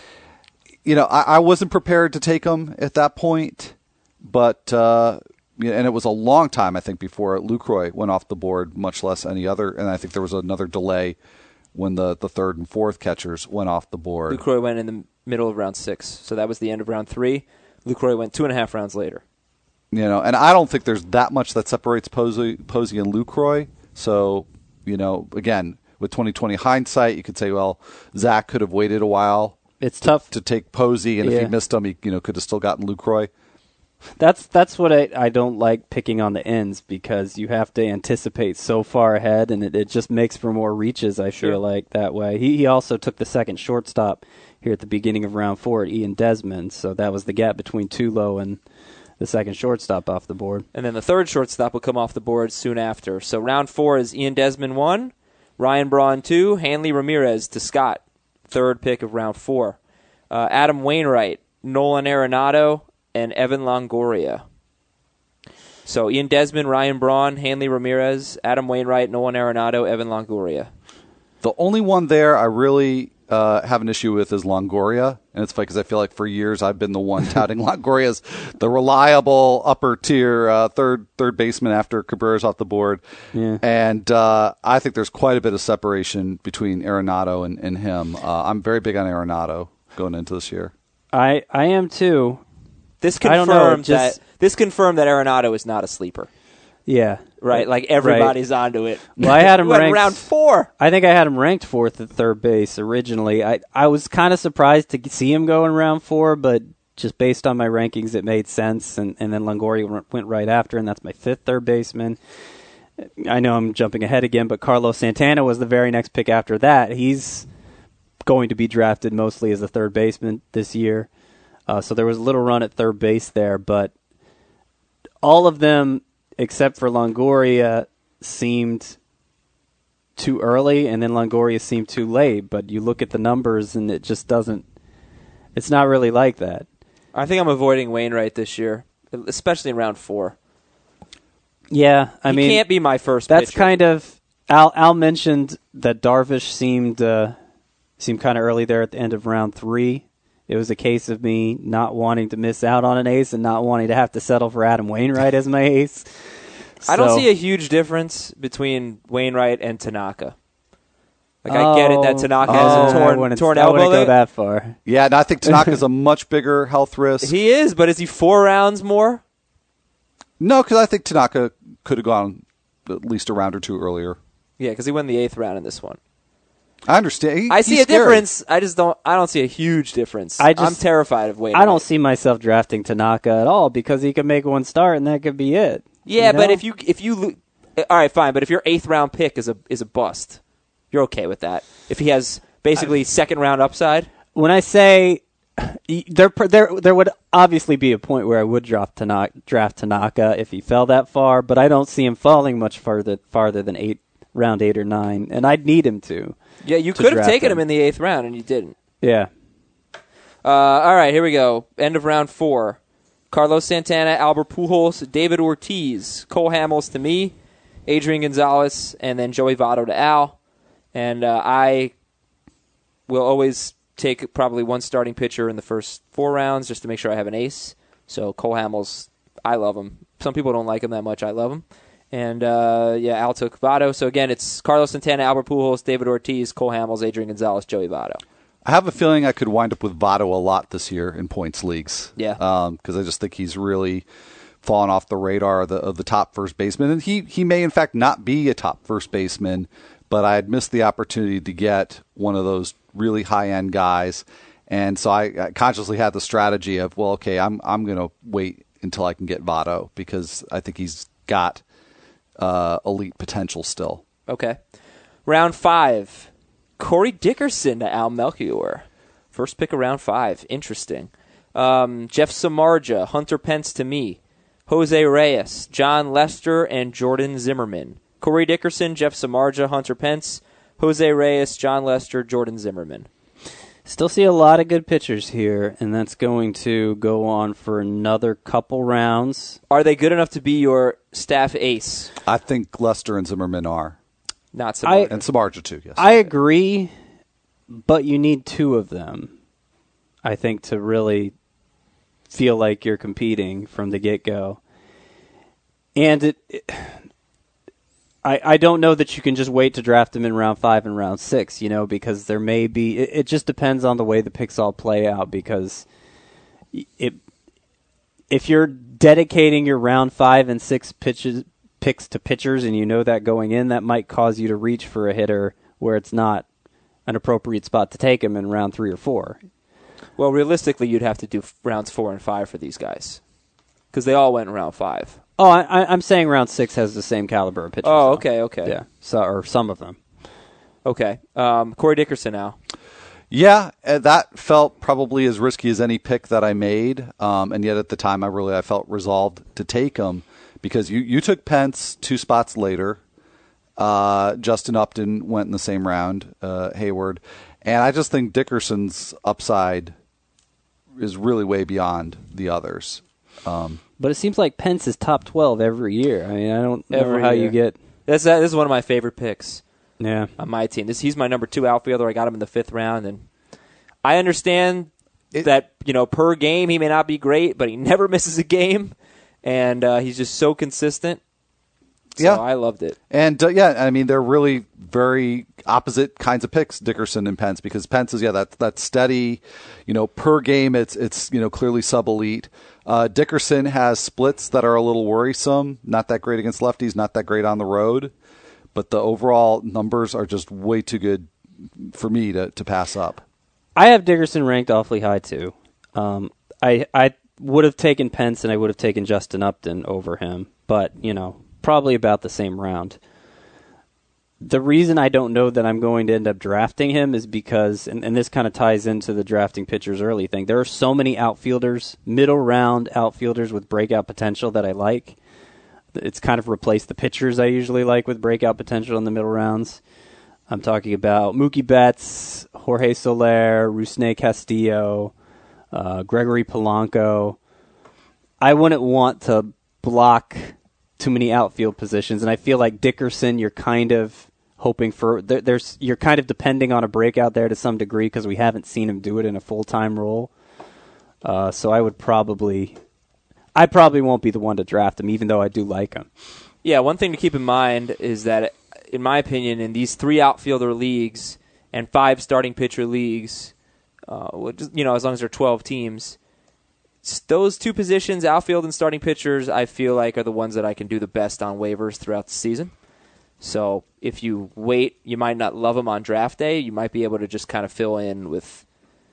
Speaker 3: I wasn't prepared to take him at that point, but and it was a long time, I think, before Lucroy went off the board, much less any other. And I think there was another delay when the third and fourth catchers went off the board.
Speaker 1: Lucroy went in the middle of round 6, so that was the end of round 3. Lucroy went 2.5 rounds later.
Speaker 3: And I don't think there's that much that separates Posey and Lucroy. So, again, with 2020 hindsight, you could say, well, Zach could have waited a while.
Speaker 2: It's tough
Speaker 3: to take Posey, and if
Speaker 2: Yeah.
Speaker 3: he missed him, he could have still gotten Lucroy.
Speaker 2: That's what I don't like picking on the ends because you have to anticipate so far ahead, and it just makes for more reaches, I feel like, that way. He also took the second shortstop here at the beginning of round 4 at Ian Desmond, so that was the gap between Tulo and the second shortstop off the board.
Speaker 1: And then the third shortstop will come off the board soon after. So round 4 is Ian Desmond 1, Ryan Braun 2, Hanley Ramirez to Scott, third pick of round 4. Adam Wainwright, Nolan Arenado, and Evan Longoria. So Ian Desmond, Ryan Braun, Hanley Ramirez, Adam Wainwright, Nolan Arenado, Evan Longoria.
Speaker 3: The only one there I really have an issue with is Longoria, and it's funny because I feel like for years I've been the one touting Longoria as the reliable upper tier third baseman after Cabrera's off the board.
Speaker 2: Yeah.
Speaker 3: And I think there's quite a bit of separation between Arenado and him. I'm very big on Arenado going into this year.
Speaker 2: I am too.
Speaker 1: This
Speaker 2: I don't know,
Speaker 1: confirmed
Speaker 2: just-
Speaker 1: that Arenado is not a sleeper.
Speaker 2: Yeah.
Speaker 1: Right? Like everybody's onto it.
Speaker 2: Well, I had him
Speaker 1: Went
Speaker 2: ranked
Speaker 1: round 4.
Speaker 2: I think I had him ranked 4th at third base originally. I was kind of surprised to see him go in round 4, but just based on my rankings, it made sense. And then Longoria went right after, and that's my 5th third baseman. I know I'm jumping ahead again, but Carlos Santana was the very next pick after that. He's going to be drafted mostly as a third baseman this year. So there was a little run at third base there, but all of them except for Longoria seemed too early, and then Longoria seemed too late. But you look at the numbers, and it just doesn't. It's not really like that.
Speaker 1: I think I'm avoiding Wainwright this year, especially in round 4.
Speaker 2: Yeah, I mean,
Speaker 1: he can't be my first
Speaker 2: That's
Speaker 1: pitcher.
Speaker 2: kind of Al mentioned that Darvish seemed kind of early there at the end of round 3. It was a case of me not wanting to miss out on an ace and not wanting to have to settle for Adam Wainwright as my ace.
Speaker 1: I don't
Speaker 2: So-
Speaker 1: see a huge difference between Wainwright and Tanaka. Like I get it that Tanaka has a
Speaker 2: I
Speaker 1: torn
Speaker 2: wouldn't
Speaker 1: elbow.
Speaker 2: go that far.
Speaker 3: Yeah, and I think Tanaka's a much bigger health risk.
Speaker 1: He is, but is he 4 rounds more?
Speaker 3: No, because I think Tanaka could have gone at least a round or two earlier.
Speaker 1: Yeah, because he won the 8th round in this one.
Speaker 3: I understand.
Speaker 1: I see
Speaker 3: he's
Speaker 1: a
Speaker 3: scary.
Speaker 1: difference. I don't see a huge difference. I'm terrified of Wainwright.
Speaker 2: I don't see myself drafting Tanaka at all because he could make one start and that could be it.
Speaker 1: Yeah,
Speaker 2: you know?
Speaker 1: but if you all right, fine. But if your 8th round pick is a bust, you're okay with that. If he has basically second round upside.
Speaker 2: when I say there would obviously be a point where I would draft Tanaka if he fell that far, but I don't see him falling much farther than round 8 or 9, and I'd need him to.
Speaker 1: Yeah, you could have taken him in the 8th round, and you didn't.
Speaker 2: Yeah.
Speaker 1: All right, here we go. End of round 4. Carlos Santana, Albert Pujols, David Ortiz, Cole Hamels to me, Adrian Gonzalez, and then Joey Votto to Al. And I will always take probably one starting pitcher in the first 4 rounds just to make sure I have an ace. So Cole Hamels, I love him. Some people don't like him that much. I love him. And, Al took Votto. So, again, it's Carlos Santana, Albert Pujols, David Ortiz, Cole Hamels, Adrian Gonzalez, Joey Votto.
Speaker 3: I have a feeling I could wind up with Votto a lot this year in points leagues.
Speaker 1: Yeah.
Speaker 3: Because I just think he's really fallen off the radar of the top first baseman. And he may, in fact, not be a top first baseman, but I had missed the opportunity to get one of those really high-end guys. And so I consciously had the strategy of, well, okay, I'm going to wait until I can get Votto because I think he's got elite potential still.
Speaker 1: Okay. Round 5. Corey Dickerson to Al Melchior. First pick of round 5. Interesting. Jeff Samardzija, Hunter Pence to me. Jose Reyes, John Lester, and Jordan Zimmerman. Corey Dickerson, Jeff Samardzija, Hunter Pence, Jose Reyes, John Lester, Jordan Zimmerman.
Speaker 2: Still see a lot of good pitchers here, and that's going to go on for another couple rounds.
Speaker 1: Are they good enough to be your staff ace?
Speaker 3: I think Lester and Zimmerman are.
Speaker 1: Not Samardzija.
Speaker 3: And Samardzija, too, yes.
Speaker 2: I agree, but you need 2 of them, I think, to really feel like you're competing from the get-go. And I don't know that you can just wait to draft them in round 5 and round 6, because there may be... It just depends on the way the picks all play out, because if you're dedicating your round 5 and 6 picks to pitchers and you know that going in, that might cause you to reach for a hitter where it's not an appropriate spot to take him in round 3 or 4.
Speaker 1: Well, realistically, you'd have to do rounds 4 and 5 for these guys because they all went in round 5.
Speaker 2: Oh, I'm saying round 6 has the same caliber of pitchers.
Speaker 1: Oh, okay.
Speaker 2: Yeah, or some of them.
Speaker 1: Okay. Corey Dickerson now.
Speaker 3: Yeah, that felt probably as risky as any pick that I made, and yet at the time I felt resolved to take him because you took Pence 2 spots later. Justin Upton went in the same round, Hayward, and I just think Dickerson's upside is really way beyond the others.
Speaker 2: But it seems like Pence is top 12 every year. I mean, I don't know how you get...
Speaker 1: This is one of my favorite picks.
Speaker 2: Yeah.
Speaker 1: On my team. He's my number 2 outfielder. I got him in the 5th round, and I understand that, per game he may not be great, but he never misses a game, and he's just so consistent. So yeah. I loved it.
Speaker 3: And, I mean, they're really very opposite kinds of picks, Dickerson and Pence, because Pence is, that's steady, per game it's clearly sub-elite. Dickerson has splits that are a little worrisome, not that great against lefties, not that great on the road, but the overall numbers are just way too good for me to pass up.
Speaker 2: I have Dickerson ranked awfully high, too. I would have taken Pence and I would have taken Justin Upton over him, but, probably about the same round. The reason I don't know that I'm going to end up drafting him is because, and this kind of ties into the drafting pitchers early thing, there are so many outfielders, middle round outfielders with breakout potential that I like. It's kind of replaced the pitchers I usually like with breakout potential in the middle rounds. I'm talking about Mookie Betts, Jorge Soler, Rusney Castillo, Gregory Polanco. I wouldn't want to block too many outfield positions, and I feel like Dickerson, you're kind of hoping for you're kind of depending on a breakout there to some degree because we haven't seen him do it in a full-time role. So I probably won't be the one to draft him, even though I do like him.
Speaker 1: Yeah, one thing to keep in mind is that, in my opinion, in these 3 outfielder leagues and 5 starting pitcher leagues, as long as there are 12 teams, those 2 positions, outfield and starting pitchers, I feel like are the ones that I can do the best on waivers throughout the season. So if you wait, you might not love them on draft day. You might be able to just kind of fill in with,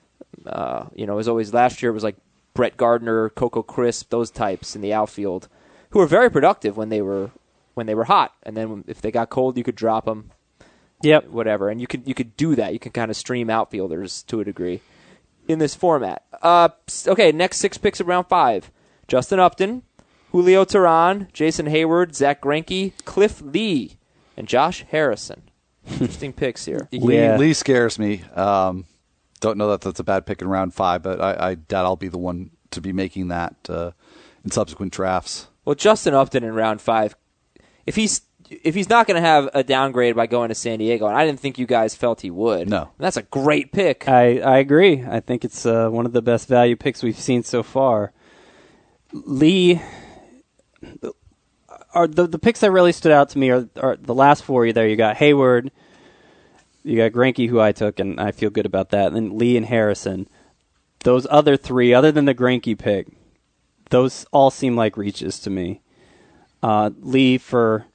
Speaker 1: as always last year, it was like Brett Gardner, Coco Crisp, those types in the outfield, who were very productive when they were hot. And then if they got cold, you could drop them.
Speaker 2: Yep.
Speaker 1: Whatever. And you could do that. You can kind of stream outfielders to a degree. in this format. Okay, next 6 picks of round 5. Justin Upton, Julio Teheran, Jason Hayward, Zach Greinke, Cliff Lee, and Josh Harrison. Interesting picks here.
Speaker 2: Yeah.
Speaker 3: Lee scares me. Don't know that that's a bad pick in round 5, but I doubt I'll be the one to be making that in subsequent drafts.
Speaker 1: Well, Justin Upton in round 5, if he's not going to have a downgrade by going to San Diego, and I didn't think you guys felt he would.
Speaker 3: No.
Speaker 1: That's a great pick.
Speaker 2: I agree. I think it's one of the best value picks we've seen so far. Lee, the picks that really stood out to me are the last 4 there. You got Hayward, you got Greinke, who I took, and I feel good about that, and then Lee and Harrison. Those other 3, other than the Greinke pick, those all seem like reaches to me. Lee for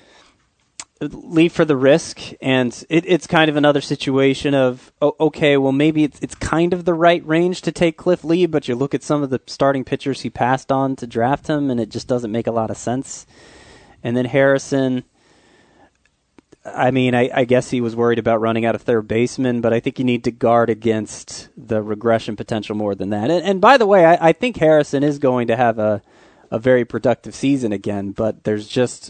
Speaker 2: the risk, and it's kind of another situation of, okay, well, maybe it's kind of the right range to take Cliff Lee, but you look at some of the starting pitchers he passed on to draft him, and it just doesn't make a lot of sense. And then Harrison, I mean, I guess he was worried about running out of third baseman, but I think you need to guard against the regression potential more than that. And by the way, I think Harrison is going to have a very productive season again, but there's just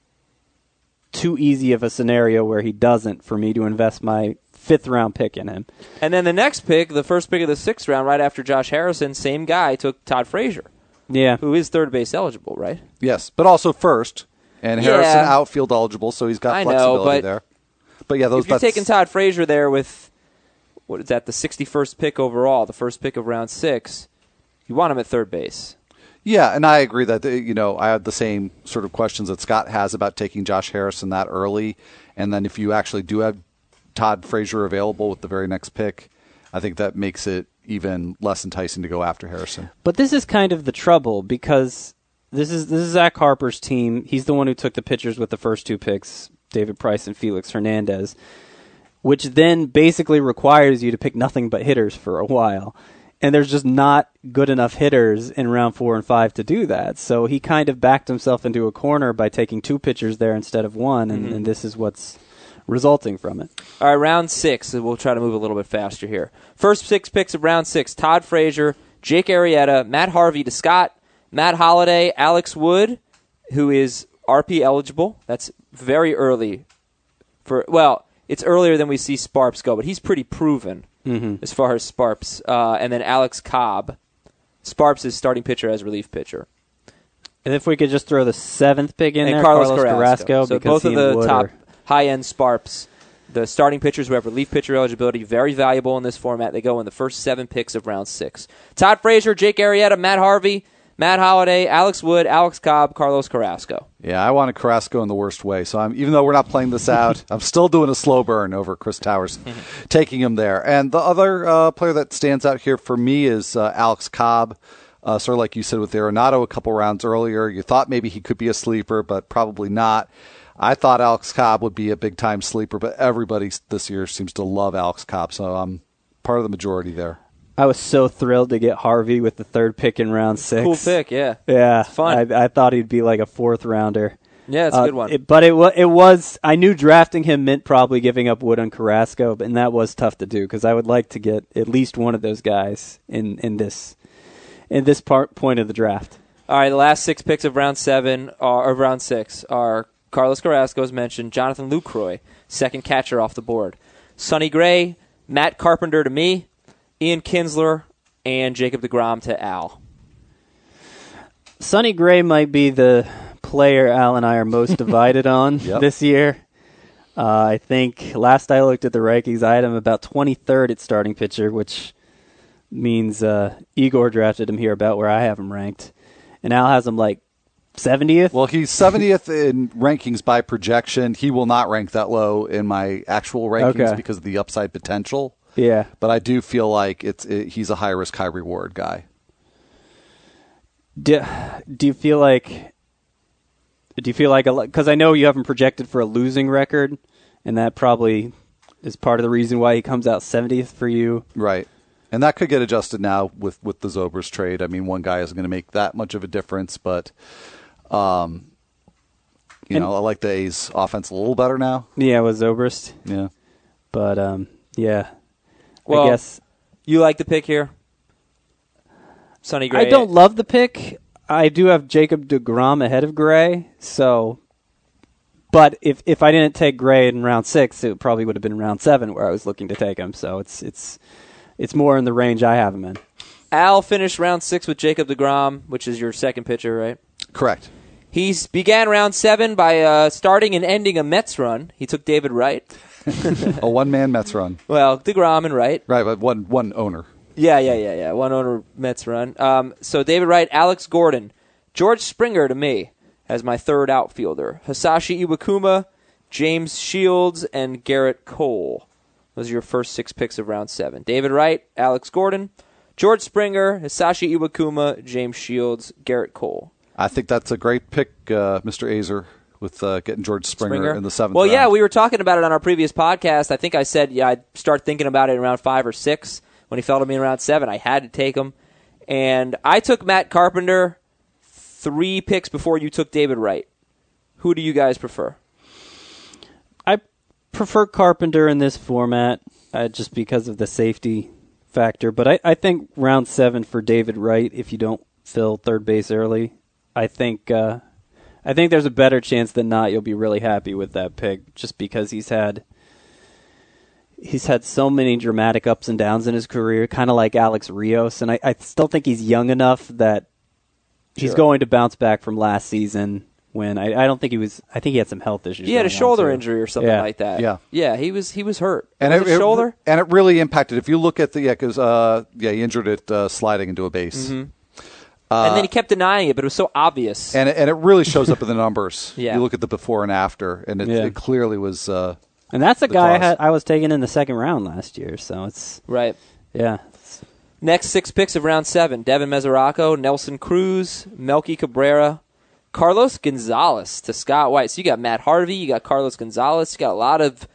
Speaker 2: too easy of a scenario where he doesn't for me to invest my 5th round pick in him.
Speaker 1: And then the next pick, the first pick of the 6th round, right after Josh Harrison, same guy took Todd Frazier.
Speaker 2: Yeah.
Speaker 1: Who is third base eligible, right?
Speaker 3: Yes, but also first. And Harrison outfield eligible, so he's got flexibility there. But yeah,
Speaker 1: if you're taking Todd Frazier there with, what is that, the 61st pick overall, the first pick of round 6, you want him at third base.
Speaker 3: Yeah, and I agree that I had the same sort of questions that Scott has about taking Josh Harrison that early, and then if you actually do have Todd Frazier available with the very next pick, I think that makes it even less enticing to go after Harrison.
Speaker 2: But this is kind of the trouble because this is Zach Harper's team. He's the one who took the pitchers with the first 2 picks, David Price and Felix Hernandez, which then basically requires you to pick nothing but hitters for a while. And there's just not good enough hitters in round 4 and 5 to do that. So he kind of backed himself into a corner by taking 2 pitchers there instead of 1, and this is what's resulting from it.
Speaker 1: All right, round 6. We'll try to move a little bit faster here. First 6 picks of round 6, Todd Frazier, Jake Arrieta, Matt Harvey to Scott, Matt Holliday, Alex Wood, who is RP eligible. That's very early. It's earlier than we see Sparps go, but he's pretty proven. As far as Sparps. And then Alex Cobb. Sparps is starting pitcher as relief pitcher.
Speaker 2: And if we could just throw the 7th pick in
Speaker 1: and
Speaker 2: there,
Speaker 1: Carlos
Speaker 2: Carrasco.
Speaker 1: So both of the top high-end Sparps, the starting pitchers who have relief pitcher eligibility, very valuable in this format. They go in the first 7 picks of round 6. Todd Frazier, Jake Arrieta, Matt Harvey, Matt Holliday, Alex Wood, Alex Cobb, Carlos Carrasco.
Speaker 3: Yeah, I wanted Carrasco in the worst way. So even though we're not playing this out, I'm still doing a slow burn over Chris Towers, taking him there. And the other player that stands out here for me is Alex Cobb. Sort of like you said with Arenado a couple rounds earlier. You thought maybe he could be a sleeper, but probably not. I thought Alex Cobb would be a big-time sleeper, but everybody this year seems to love Alex Cobb, so I'm part of the majority there.
Speaker 2: I was so thrilled to get Harvey with the 3rd pick in round 6.
Speaker 1: Cool pick, yeah.
Speaker 2: Yeah,
Speaker 1: it's fun.
Speaker 2: I thought he'd be like a 4th rounder.
Speaker 1: Yeah, it's a good one.
Speaker 2: But it was. I knew drafting him meant probably giving up Wood on Carrasco, and that was tough to do because I would like to get at least one of those guys in this point of the draft.
Speaker 1: All right, the last 6 picks of round 7 or round 6 are Carlos Carrasco, as mentioned, Jonathan Lucroy, second catcher off the board, Sonny Gray, Matt Carpenter to me, Ian Kinsler, and Jacob deGrom to Al.
Speaker 2: Sonny Gray might be the player Al and I are most divided on this year. I think last I looked at the rankings, I had him about 23rd at starting pitcher, which means Igor drafted him here about where I have him ranked. And Al has him like 70th?
Speaker 3: Well, he's 70th in rankings by projection. He will not rank that low in my actual rankings because of the upside potential.
Speaker 2: Yeah.
Speaker 3: But I do feel like he's a high-risk, high-reward guy.
Speaker 2: Do you feel like because I know you have him projected for a losing record, and that probably is part of the reason why he comes out 70th for you.
Speaker 3: Right. And that could get adjusted now with the Zobrist trade. I mean, one guy isn't going to make that much of a difference, but I like the A's offense a little better now.
Speaker 2: Yeah, with Zobrist.
Speaker 3: Yeah.
Speaker 2: But, yeah.
Speaker 1: Well,
Speaker 2: I guess
Speaker 1: You like the pick here? Sonny Gray.
Speaker 2: I don't love the pick. I do have Jacob deGrom ahead of Gray, so... But if I didn't take Gray in round 6, it probably would have been round 7 where I was looking to take him. So it's more in the range I have him in.
Speaker 1: Al finished round 6 with Jacob deGrom, which is your second pitcher, right?
Speaker 3: Correct.
Speaker 1: He began round 7 by starting and ending a Mets run. He took David Wright.
Speaker 3: A one-man Mets run.
Speaker 1: Well, deGrom and Wright.
Speaker 3: Right, but one owner.
Speaker 1: Yeah. One owner Mets run. So David Wright, Alex Gordon, George Springer to me as my third outfielder. Hisashi Iwakuma, James Shields, and Garrett Cole. Those are your first 6 picks of round 7. David Wright, Alex Gordon, George Springer, Hisashi Iwakuma, James Shields, Garrett Cole.
Speaker 3: I think that's a great pick, Mr. Azer, with getting George Springer in the 7th
Speaker 1: Well,
Speaker 3: round.
Speaker 1: yeah, we were talking about it on our previous podcast. I think I said, I'd start thinking about it in round 5 or 6. When he fell to me in round 7, I had to take him. And I took Matt Carpenter 3 picks before you took David Wright. Who do you guys prefer?
Speaker 2: I prefer Carpenter in this format just because of the safety factor. But I think round 7 for David Wright, if you don't fill third base early, I think there's a better chance than not you'll be really happy with that pick just because he's had so many dramatic ups and downs in his career, kind of like Alex Rios, and I still think he's young enough that he's going to bounce back from last season when I don't think he was. I think he had some health issues.
Speaker 1: He had a shoulder injury or something like that.
Speaker 3: Yeah,
Speaker 1: he was hurt.
Speaker 3: And
Speaker 1: was it shoulder?
Speaker 3: And it really impacted. If you look at because he injured it sliding into a base.
Speaker 1: Mm-hmm. And then he kept denying it, but it was so obvious.
Speaker 3: And it really shows up in the numbers.
Speaker 1: Yeah.
Speaker 3: You look at the before and after, and it clearly was.
Speaker 2: And that's a guy I was taking in the second round last year, so it's
Speaker 1: right.
Speaker 2: Yeah.
Speaker 1: Next 6 picks of round 7: Devin Mesoraco, Nelson Cruz, Melky Cabrera, Carlos Gonzalez to Scott White. So you got Matt Harvey, you got Carlos Gonzalez, you got a lot of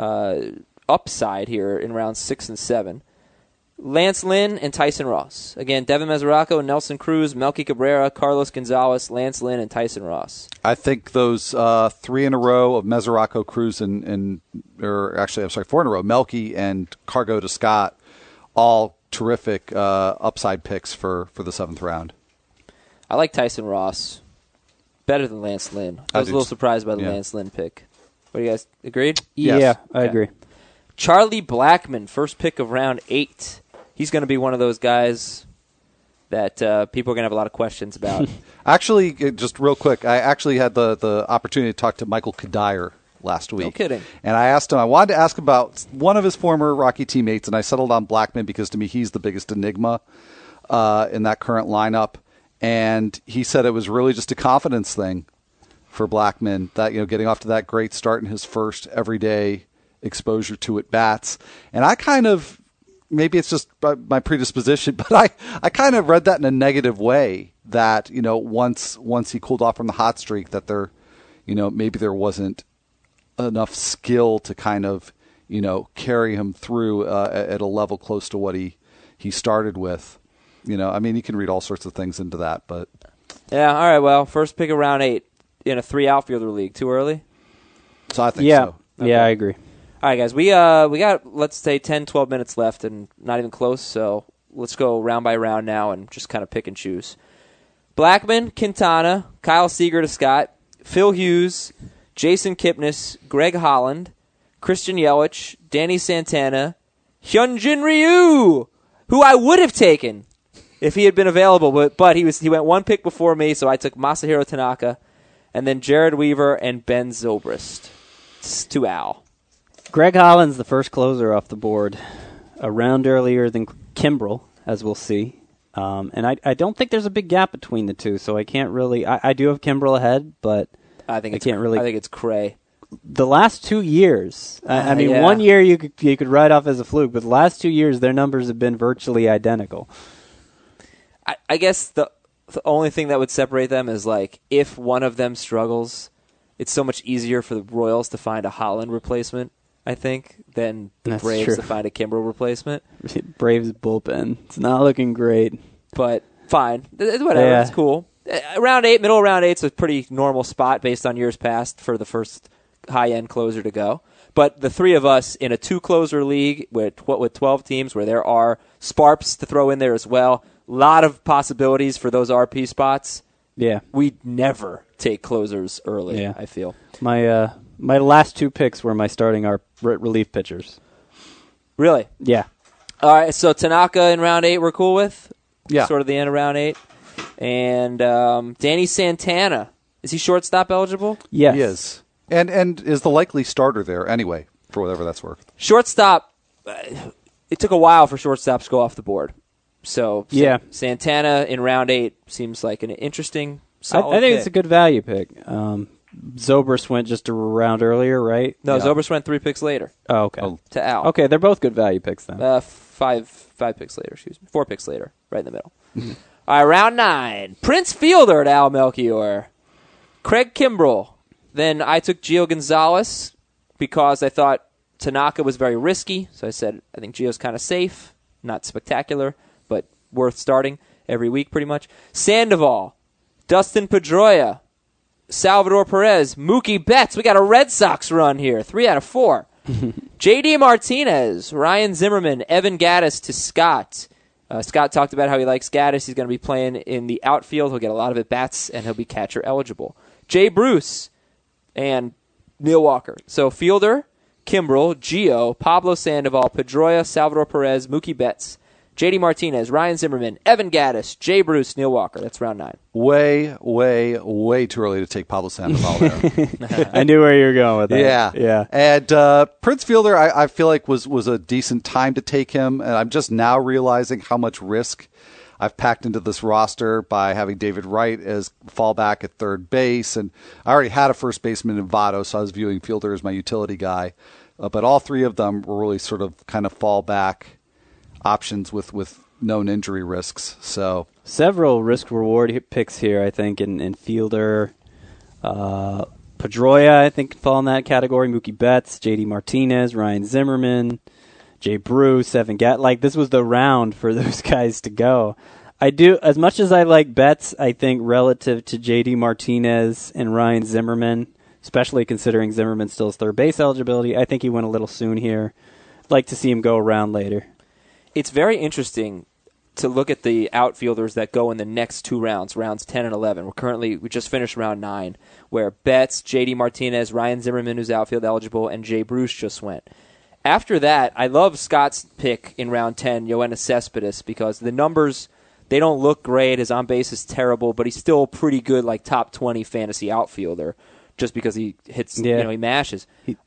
Speaker 1: upside here in rounds 6 and 7. Lance Lynn and Tyson Ross. Again, Devin Mesoraco, Nelson Cruz, Melky Cabrera, Carlos Gonzalez, Lance Lynn, and Tyson Ross.
Speaker 3: I think those 3 in a row of Mesoraco, Cruz, 4 in a row, Melky and Cargo to Scott, all terrific upside picks for the 7th round.
Speaker 1: I like Tyson Ross better than Lance Lynn. I was a little surprised by the Lance Lynn pick. What do you guys agreed?
Speaker 2: Yes. Yeah, I agree.
Speaker 1: Charlie Blackmon, first pick of round 8. He's going to be one of those guys that people are going to have a lot of questions about.
Speaker 3: Actually, just real quick, I actually had the opportunity to talk to Michael Kadire last week.
Speaker 1: No kidding.
Speaker 3: And I wanted to ask about one of his former Rocky teammates, and I settled on Blackmon because to me he's the biggest enigma in that current lineup. And he said it was really just a confidence thing for Blackmon, that getting off to that great start in his first everyday exposure to at-bats. And I kind of, maybe it's just my predisposition, but I kind of read that in a negative way, that, once he cooled off from the hot streak, that there, maybe there wasn't enough skill to kind of, carry him through at a level close to what he started with. You can read all sorts of things into that, but.
Speaker 1: Yeah, all right, well, first pick of round 8 in a 3 outfielder league. Too early?
Speaker 3: So I think so.
Speaker 2: Okay. Yeah, I agree.
Speaker 1: All right, guys, we got, let's say, 10, 12 minutes left and not even close, so let's go round by round now and just kind of pick and choose. Blackmon, Quintana, Kyle Seager to Scott, Phil Hughes, Jason Kipnis, Greg Holland, Christian Yelich, Danny Santana, Hyunjin Ryu, who I would have taken if he had been available, but he went 1 pick before me, so I took Masahiro Tanaka, and then Jared Weaver and Ben Zobrist to Al.
Speaker 2: Greg Holland's the first closer off the board, a round earlier than Kimbrel, as we'll see. And I don't think there's a big gap between the two, so I can't really. I do have Kimbrel ahead, but I think
Speaker 1: it's Cray.
Speaker 2: The last 2 years, 1 year you could write off as a fluke, but the last 2 years their numbers have been virtually identical.
Speaker 1: I guess the only thing that would separate them is if one of them struggles, it's so much easier for the Royals to find a Holland replacement, I think, than the Braves to find a Kimbrel replacement.
Speaker 2: Braves bullpen. It's not looking great.
Speaker 1: But fine. Whatever. Yeah. It's cool. Round 8, middle of round 8 is a pretty normal spot based on years past for the first high-end closer to go. But the three of us in a 2-closer league with 12 teams where there are Sparps to throw in there as well, a lot of possibilities for those RP spots.
Speaker 2: Yeah.
Speaker 1: We never take closers early, I feel.
Speaker 2: My last 2 picks were my starting relief pitchers.
Speaker 1: Really?
Speaker 2: Yeah.
Speaker 1: All right, so Tanaka in round 8 we're cool with?
Speaker 3: Yeah.
Speaker 1: Sort of the end of round 8. And Danny Santana, is he shortstop eligible?
Speaker 2: Yes.
Speaker 3: He is. And is the likely starter there anyway, for whatever that's worth.
Speaker 1: Shortstop, it took a while for shortstops to go off the board. So Santana in round 8 seems like an interesting, solid
Speaker 2: I think
Speaker 1: pick.
Speaker 2: it's a good value pick. Zobrist went just a round earlier, right?
Speaker 1: No, Zobrist went 3 picks later.
Speaker 2: Oh, okay.
Speaker 1: To Al.
Speaker 2: Okay, they're both good value picks then.
Speaker 1: 5 picks later, 4 picks later, right in the middle. All right, round 9. Prince Fielder at Al Melchior. Craig Kimbrell. Then I took Gio Gonzalez because I thought Tanaka was very risky. So I said, I think Gio's kind of safe. Not spectacular, but worth starting every week pretty much. Sandoval. Dustin Pedroia. Salvador Perez. Mookie Betts. We got a Red Sox run here. 3 out of 4. J.D. Martinez. Ryan Zimmerman. Evan Gattis to Scott. Scott talked about how he likes Gattis. He's going to be playing in the outfield. He'll get a lot of at-bats, and he'll be catcher eligible. Jay Bruce and Neil Walker. So Fielder, Kimbrell, Gio, Pablo Sandoval, Pedroia, Salvador Perez, Mookie Betts, J.D. Martinez, Ryan Zimmerman, Evan Gattis, Jay Bruce, Neil Walker. That's round 9.
Speaker 3: Way, way, way too early to take Pablo Sandoval there.
Speaker 2: I knew where you were going with that.
Speaker 3: Yeah. And Prince Fielder, I feel like was a decent time to take him, and I'm just now realizing how much risk I've packed into this roster by having David Wright as fallback at third base, and I already had a first baseman in Votto, so I was viewing Fielder as my utility guy. But all 3 of them were really sort of kind of fallback options with known injury risks. So
Speaker 2: several risk-reward picks here, I think, in Fielder. Pedroia, I think, fall in that category. Mookie Betts, J.D. Martinez, Ryan Zimmerman, Jay Bruce, Evan Gattis. This was the round for those guys to go. I do, as much as I like Betts, I think relative to J.D. Martinez and Ryan Zimmerman, especially considering Zimmerman still has third base eligibility, I think he went a little soon here. I'd like to see him go around later.
Speaker 1: It's very interesting to look at the outfielders that go in the next 2 rounds, rounds 10 and 11. We just finished round 9, where Betts, J.D. Martinez, Ryan Zimmerman, who's outfield eligible, and Jay Bruce just went. After that, I love Scott's pick in round 10, Yoenis Cespedes, because the numbers, they don't look great. His on-base is terrible, but he's still pretty good, like top 20 fantasy outfielder, just because he hits, he mashes.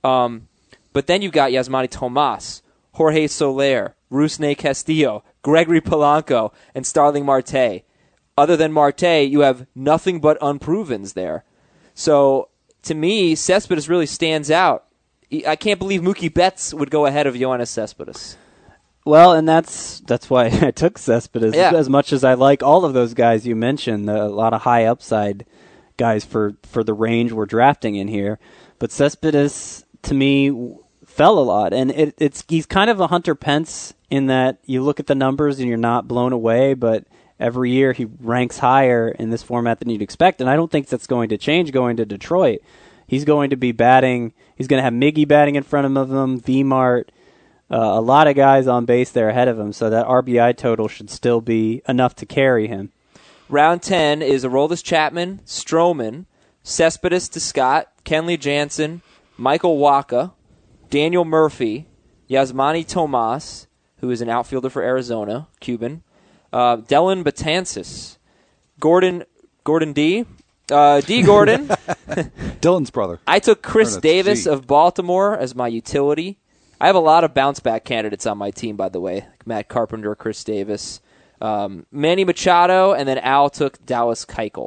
Speaker 1: But then you've got Yasmani Tomas, Jorge Soler, Rusney Castillo, Gregory Polanco, and Starling Marte. Other than Marte, you have nothing but unprovens there. So, to me, Cespedes really stands out. I can't believe Mookie Betts would go ahead of Yoenis Cespedes.
Speaker 2: Well, and that's why I took Cespedes.
Speaker 1: Yeah.
Speaker 2: As much as I like all of those guys you mentioned, a lot of high upside guys for the range we're drafting in here. But Cespedes, to me, fell a lot. And he's kind of a Hunter Pence in that you look at the numbers and you're not blown away, but every year he ranks higher in this format than you'd expect. And I don't think that's going to change going to Detroit. He's going to be batting. He's going to have Miggy batting in front of him, V-Mart, a lot of guys on base there ahead of him, so that RBI total should still be enough to carry him.
Speaker 1: Round 10 is Aroldis Chapman, Stroman, Cespedes to Scott, Kenley Jansen, Michael Wacha, Daniel Murphy, Yasmani Tomas, who is an outfielder for Arizona, Cuban, Dellin Betances, Gordon D. D. Gordon.
Speaker 3: Dylan's brother.
Speaker 1: I took Chris Davis of Baltimore as my utility. I have a lot of bounce-back candidates on my team, by the way. Like Matt Carpenter, Chris Davis, Manny Machado, and then Al took Dallas Keuchel.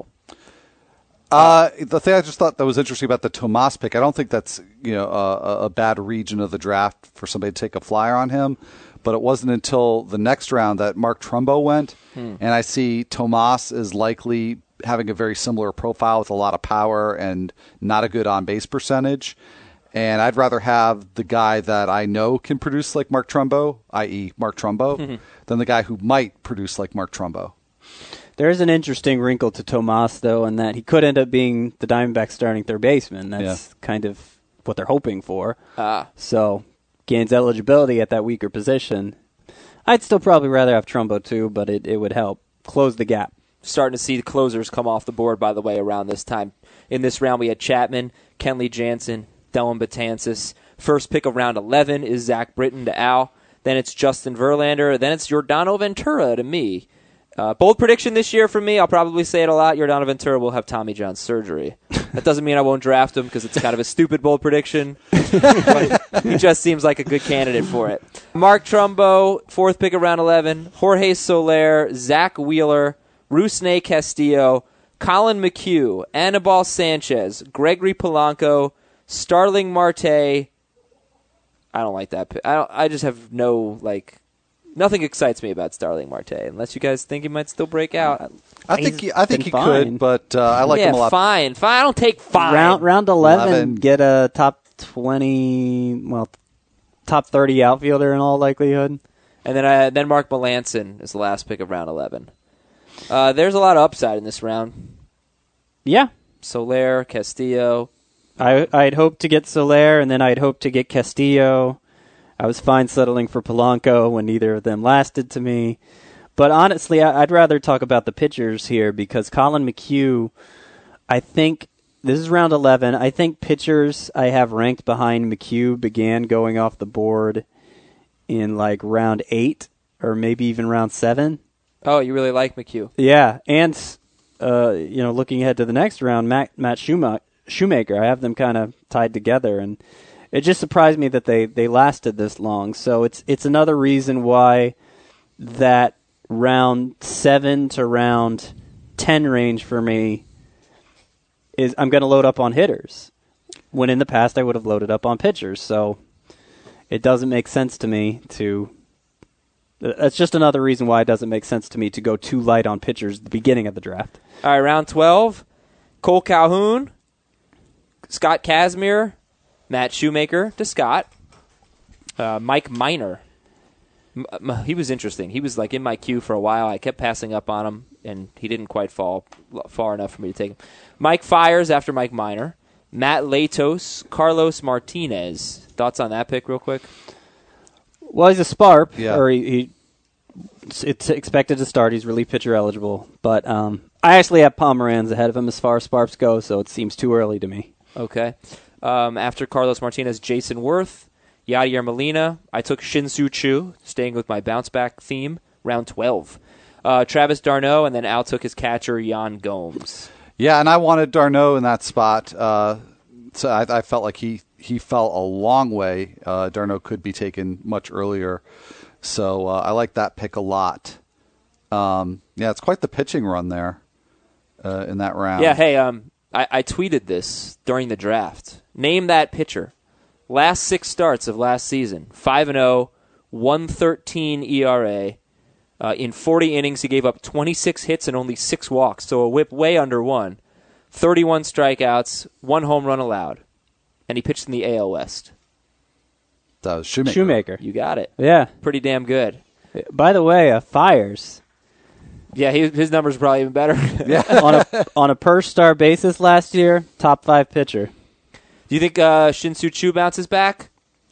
Speaker 3: The thing I just thought that was interesting about the Tomas pick, I don't think that's a bad region of the draft for somebody to take a flyer on him, but it wasn't until the next round that Mark Trumbo went, and I see Tomas is likely having a very similar profile with a lot of power and not a good on-base percentage. And I'd rather have the guy that I know can produce like Mark Trumbo, i.e. Mark Trumbo, than the guy who might produce like Mark Trumbo.
Speaker 2: There's an interesting wrinkle to Tomas, though, in that he could end up being the Diamondbacks starting third baseman. That's kind of what they're hoping for. So gains eligibility at that weaker position. I'd still probably rather have Trumbo too, but it would help close the gap.
Speaker 1: Starting to see the closers come off the board, by the way, around this time. In this round, we had Chapman, Kenley Jansen, Dellin Betances. First pick of round 11 is Zach Britton to Al. Then it's Justin Verlander. Then it's Yordano Ventura to me. Bold prediction this year for me, I'll probably say it a lot, Yordano Ventura will have Tommy John surgery. That doesn't mean I won't draft him because it's kind of a stupid bold prediction. But he just seems like a good candidate for it. Mark Trumbo, fourth pick of round 11. Jorge Soler, Zach Wheeler, Rusney Castillo, Colin McHugh, Anibal Sanchez, Gregory Polanco, Starling Marte. I don't like that pick. I just have nothing excites me about Starling Marte, unless you guys think he might still break out.
Speaker 3: I think he could, but I like him a lot.
Speaker 1: Fine. I don't take fine.
Speaker 2: Round 11, get a top 20, top 30 outfielder in all likelihood.
Speaker 1: And then Mark Melancon is the last pick of round 11. There's a lot of upside in this round.
Speaker 2: Yeah.
Speaker 1: Soler, Castillo.
Speaker 2: I'd hope to get Soler, and then I'd hope to get Castillo. I was fine settling for Polanco when neither of them lasted to me. But honestly, I'd rather talk about the pitchers here because Colin McHugh, I think, this is round 11. I think pitchers I have ranked behind McHugh began going off the board in round 8 or maybe even round 7.
Speaker 1: Oh, you really like McHugh?
Speaker 2: Yeah, and looking ahead to the next round, Matt Shoemaker, I have them kind of tied together, and it just surprised me that they lasted this long. So it's another reason why that round 7 to round 10 range for me is I'm going to load up on hitters, when in the past I would have loaded up on pitchers. So it doesn't make sense to me to... That's just another reason why it doesn't make sense to me to go too light on pitchers at the beginning of the draft.
Speaker 1: All right, round 12, Cole Calhoun, Scott Kazmir, Matt Shoemaker to Scott, Mike Minor. He was interesting. He was in my queue for a while. I kept passing up on him, and he didn't quite fall far enough for me to take him. Mike Fiers after Mike Minor, Matt Latos, Carlos Martinez. Thoughts on that pick real quick?
Speaker 2: Well, he's a SPARP,
Speaker 3: yeah.
Speaker 2: or it's expected to start. He's relief pitcher eligible. But I actually have Pomeranz ahead of him as far as SPARPs go, so it seems too early to me.
Speaker 1: Okay. After Carlos Martinez, Jason Worth, Yadier Molina. I took Shin-Soo Choo, staying with my bounce-back theme, round 12. Travis d'Arnaud, and then Al took his catcher, Yan Gomes.
Speaker 3: Yeah, and I wanted d'Arnaud in that spot. So I felt like he fell a long way. d'Arnaud could be taken much earlier. So I like that pick a lot. It's quite the pitching run there in that round.
Speaker 1: Yeah, hey, I tweeted this during the draft. Name that pitcher. Last 6 starts of last season, 5-0, 1.13 ERA. In 40 innings, he gave up 26 hits and only 6 walks, so a whip way under 1. 31 strikeouts, 1 home run allowed. And he pitched in the AL West.
Speaker 3: That was Shoemaker.
Speaker 2: Shoemaker.
Speaker 1: You got it.
Speaker 2: Yeah.
Speaker 1: Pretty damn good.
Speaker 2: By the way, Fiers.
Speaker 1: Yeah, his numbers are probably even better.
Speaker 2: Yeah. on a per-star basis last year, top 5 pitcher.
Speaker 1: Do you think Shin-Soo Choo bounces back?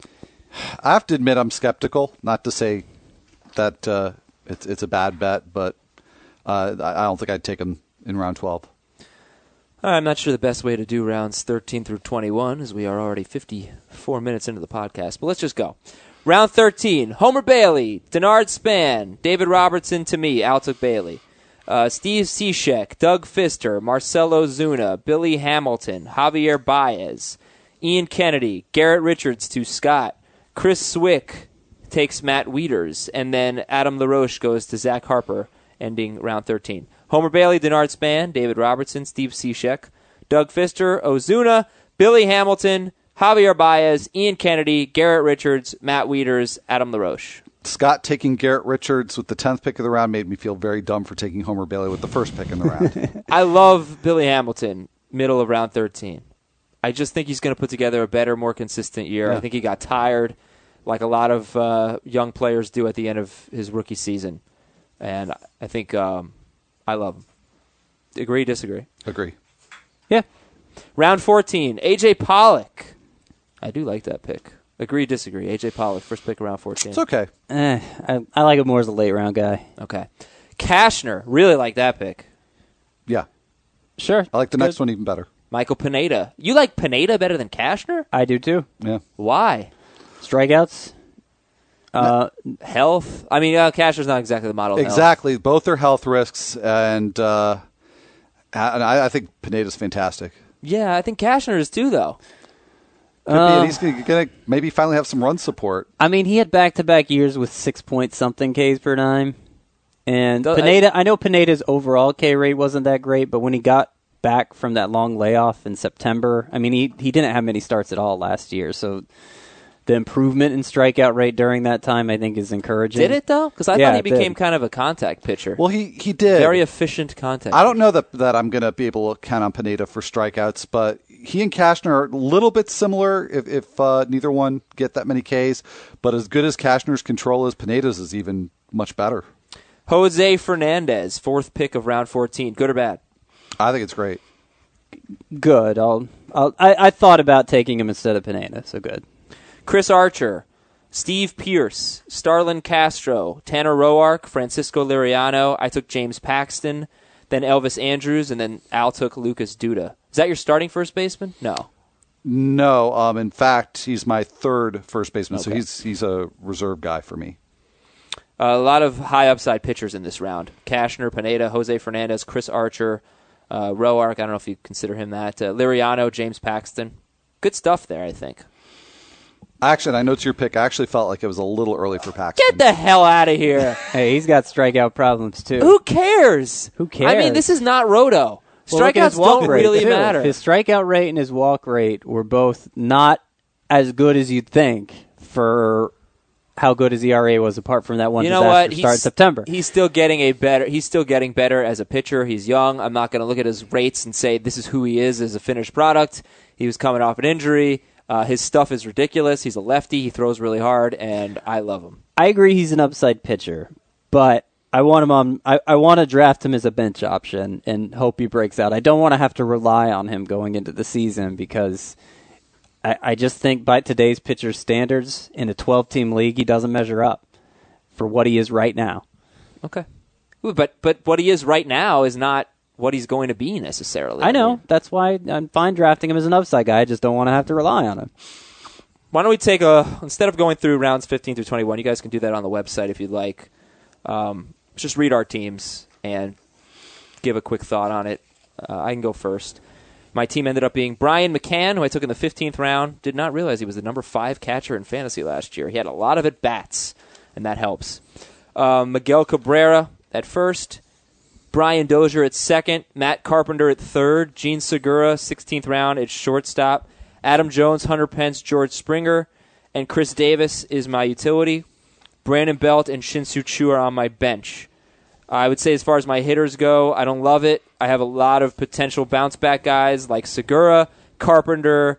Speaker 3: I have to admit I'm skeptical. Not to say that it's a bad bet, but I don't think I'd take him in round 12.
Speaker 1: I'm not sure the best way to do rounds 13 through 21, as we are already 54 minutes into the podcast, but let's just go. Round 13, Homer Bailey, Denard Span, David Robertson to me, Al took Bailey. Steve Cishek, Doug Fister, Marcelo Zuna, Billy Hamilton, Javier Baez, Ian Kennedy, Garrett Richards to Scott, Chris Swick takes Matt Wieters, and then Adam LaRoche goes to Zach Harper, ending round 13. Homer Bailey, Denard Span, David Robertson, Steve Cishek, Doug Fister, Ozuna, Billy Hamilton, Javier Baez, Ian Kennedy, Garrett Richards, Matt Wieters, Adam LaRoche.
Speaker 3: Scott taking Garrett Richards with the 10th pick of the round made me feel very dumb for taking Homer Bailey with the first pick in the round.
Speaker 1: I love Billy Hamilton, middle of round 13. I just think he's going to put together a better, more consistent year. Yeah. I think he got tired, like a lot of young players do at the end of his rookie season. And I think I love him. Agree, disagree?
Speaker 3: Agree.
Speaker 2: Yeah.
Speaker 1: Round 14, A.J. Pollock. I do like that pick. Agree, disagree. A.J. Pollock, first pick around 14.
Speaker 3: It's okay.
Speaker 2: I like it more as a late round guy.
Speaker 1: Okay. Cashner, really like that pick.
Speaker 3: Yeah.
Speaker 2: Sure.
Speaker 3: I like the next one even better.
Speaker 1: Michael Pineda. You like Pineda better than Cashner?
Speaker 2: I do too.
Speaker 3: Yeah.
Speaker 1: Why?
Speaker 2: Strikeouts.
Speaker 1: Health. I mean, Cashner's not exactly the model of
Speaker 3: Exactly. Both are health risks, and I think Pineda's fantastic.
Speaker 1: Yeah, I think Cashner is too, though.
Speaker 3: Could be, and he's going to maybe finally have some run support.
Speaker 2: I mean, he had back-to-back years with 6-point-something Ks per nine. And Pineda, I know Pineda's overall K rate wasn't that great, but when he got back from that long layoff in September, I mean, he didn't have many starts at all last year, so the improvement in strikeout rate during that time, I think, is encouraging.
Speaker 1: Did it, though? Because I thought he became kind of a contact pitcher.
Speaker 3: Well, he did.
Speaker 1: Very efficient contact.
Speaker 3: I don't know that I'm going to be able to count on Pineda for strikeouts, but he and Cashner are a little bit similar if neither one get that many Ks. But as good as Cashner's control is, Pineda's is even much better.
Speaker 1: Jose Fernandez, fourth pick of round 14. Good or bad?
Speaker 3: I think it's great.
Speaker 2: Good. I thought about taking him instead of Pineda, so good.
Speaker 1: Chris Archer, Steve Pearce, Starlin Castro, Tanner Roark, Francisco Liriano. I took James Paxton, then Elvis Andrews, and then Al took Lucas Duda. Is that your starting first baseman? No.
Speaker 3: No. In fact, he's my third first baseman,
Speaker 1: Okay.
Speaker 3: so he's a reserve guy for me.
Speaker 1: A lot of high upside pitchers in this round. Cashner, Pineda, Jose Fernandez, Chris Archer, Roark. I don't know if you consider him that. Liriano, James Paxton. Good stuff there, I think.
Speaker 3: Actually, I know it's your pick. I actually felt like it was a little early for Paxton.
Speaker 1: Get the hell out of here.
Speaker 2: Hey, he's got strikeout problems, too.
Speaker 1: Who cares?
Speaker 2: Who cares?
Speaker 1: I mean, this is not Roto.
Speaker 2: Well, look at
Speaker 1: Strikeouts
Speaker 2: his walk
Speaker 1: don't
Speaker 2: rate,
Speaker 1: really
Speaker 2: too.
Speaker 1: matter.
Speaker 2: His strikeout rate and his walk rate were both not as good as you'd think for how good his ERA was, apart from that one disaster start in September.
Speaker 1: He's still getting better as a pitcher. He's young. I'm not going to look at his rates and say this is who he is as a finished product. He was coming off an injury. His stuff is ridiculous. He's a lefty. He throws really hard, and I love him.
Speaker 2: I agree he's an upside pitcher, but I want him on. I want to draft him as a bench option and hope he breaks out. I don't want to have to rely on him going into the season because I just think by today's pitcher standards in a 12-team league, he doesn't measure up for what he is right now.
Speaker 1: Okay, but what he is right now is not what he's going to be necessarily.
Speaker 2: I know. That's why I'm fine drafting him as an upside guy. I just don't want to have to rely on him.
Speaker 1: Why don't we take instead of going through rounds 15 through 21, you guys can do that on the website if you'd like. Just read our teams and give a quick thought on it. I can go first. My team ended up being Brian McCann, who I took in the 15th round. Did not realize he was the number 5 catcher in fantasy last year. He had a lot of at-bats, and that helps. Miguel Cabrera at first. Brian Dozier at second. Matt Carpenter at third. Gene Segura, 16th round at shortstop. Adam Jones, Hunter Pence, George Springer. And Chris Davis is my utility. Brandon Belt and Shin-Soo Choo are on my bench. I would say as far as my hitters go, I don't love it. I have a lot of potential bounce-back guys like Segura, Carpenter,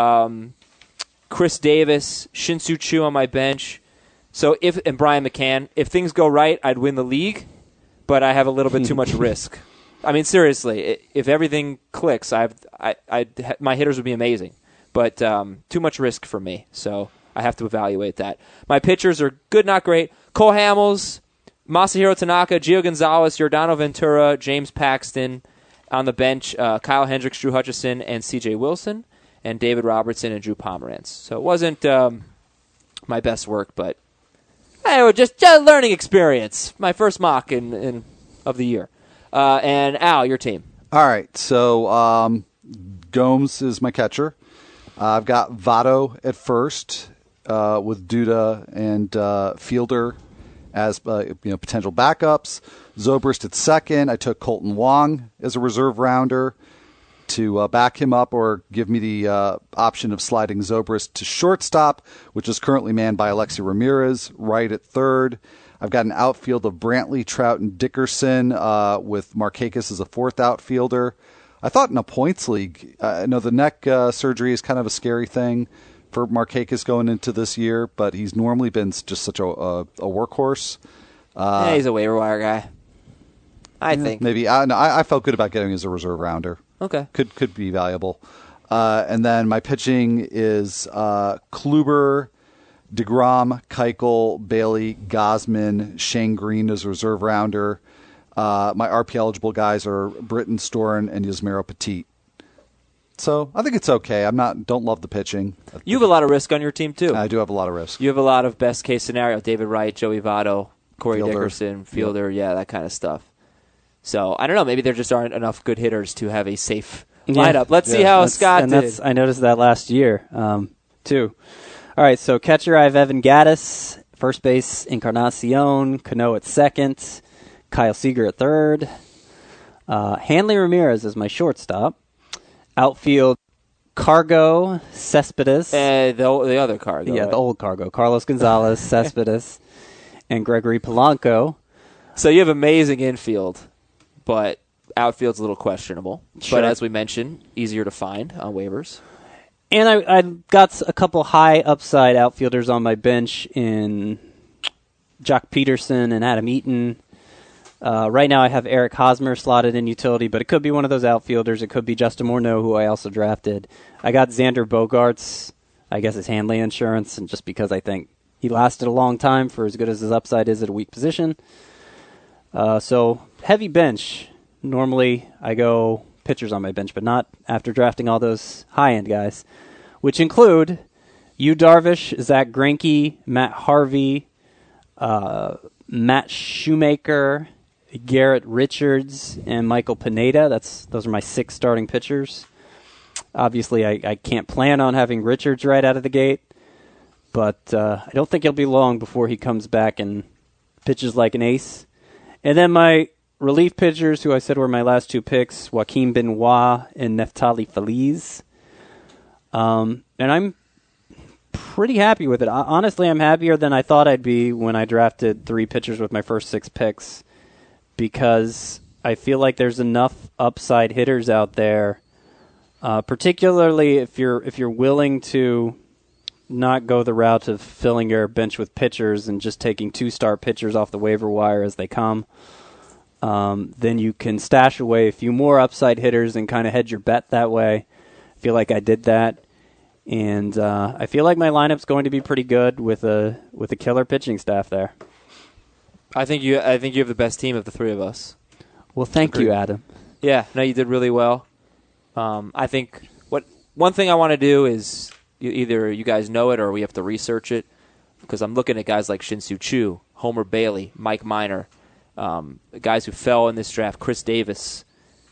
Speaker 1: Chris Davis, Shin-Soo Choo on my bench. And Brian McCann. If things go right, I'd win the league, but I have a little bit too much risk. I mean, seriously, if everything clicks, my hitters would be amazing, but too much risk for me, so I have to evaluate that. My pitchers are good, not great. Cole Hamels, Masahiro Tanaka, Gio Gonzalez, Yordano Ventura, James Paxton on the bench, Kyle Hendricks, Drew Hutchison, and C.J. Wilson, and David Robertson and Drew Pomerantz. So it wasn't my best work, but just a learning experience. My first mock of the year. And Al, your team.
Speaker 3: All right, so Gomes is my catcher. I've got Votto at first with Duda and Fielder as potential backups. Zobrist at second. I took Colton Wong as a reserve rounder to back him up or give me the option of sliding Zobrist to shortstop, which is currently manned by Alexi Ramirez, right at third. I've got an outfield of Brantley, Trout, and Dickerson with Markakis as a fourth outfielder. I thought in a points league, I know the neck surgery is kind of a scary thing for Markakis going into this year, but he's normally been just such a workhorse.
Speaker 1: Yeah, he's a waiver wire guy, I think.
Speaker 3: Maybe. I felt good about getting him as a reserve rounder.
Speaker 1: Okay.
Speaker 3: Could be valuable. And then my pitching is Kluber, DeGrom, Keuchel, Bailey, Gosman, Shane Green as a reserve rounder. My RP eligible guys are Britton, Storen, and Yasmero Petit. So I think it's okay. Don't love the pitching.
Speaker 1: You have a lot of risk on your team too.
Speaker 3: I do have a lot of risk.
Speaker 1: You have a lot of best case scenario: David Wright, Joey Votto, Corey Dickerson, Fielder, that kind of stuff. So I don't know. Maybe there just aren't enough good hitters to have a safe lineup. Let's see how Scott did.
Speaker 2: I noticed that last year too. All right, so catcher I have Evan Gattis, first base Encarnacion, Cano at second, Kyle Seager at third, Hanley Ramirez is my shortstop. Outfield, Cargo, Cespedes.
Speaker 1: The other Cargo.
Speaker 2: Yeah,
Speaker 1: right?
Speaker 2: the old Cargo. Carlos Gonzalez, Cespedes, and Gregory Polanco.
Speaker 1: So you have amazing infield, but outfield's a little questionable.
Speaker 2: Sure.
Speaker 1: But as we mentioned, easier to find on waivers.
Speaker 2: And I got a couple high upside outfielders on my bench in Jock Peterson and Adam Eaton. Right now I have Eric Hosmer slotted in utility, but it could be one of those outfielders. It could be Justin Morneau, who I also drafted. I got Xander Bogaerts, I guess it's Hanley insurance, and just because I think he lasted a long time for as good as his upside is at a weak position. So heavy bench. Normally I go pitchers on my bench, but not after drafting all those high-end guys, which include Yu Darvish, Zach Greinke, Matt Harvey, Matt Shoemaker, Garrett Richards, and Michael Pineda. Those are my 6 starting pitchers. Obviously, I can't plan on having Richards right out of the gate, but I don't think it'll be long before he comes back and pitches like an ace. And then my relief pitchers, who I said were my last 2 picks, Joaquin Benoit and Neftali Feliz. And I'm pretty happy with it. Honestly, I'm happier than I thought I'd be when I drafted 3 pitchers with my first 6 picks, because I feel like there's enough upside hitters out there, particularly if you're willing to not go the route of filling your bench with pitchers and just taking 2-star pitchers off the waiver wire as they come. Then you can stash away a few more upside hitters and kind of hedge your bet that way. I feel like I did that. And I feel like my lineup's going to be pretty good with a killer pitching staff there.
Speaker 1: I think you have the best team of the 3 of us.
Speaker 2: Well, thank you, Adam.
Speaker 1: Yeah, no, you did really well. I think one thing I want to do is either you guys know it or we have to research it, because I'm looking at guys like Shin-Soo Choo, Homer Bailey, Mike Minor, guys who fell in this draft, Chris Davis.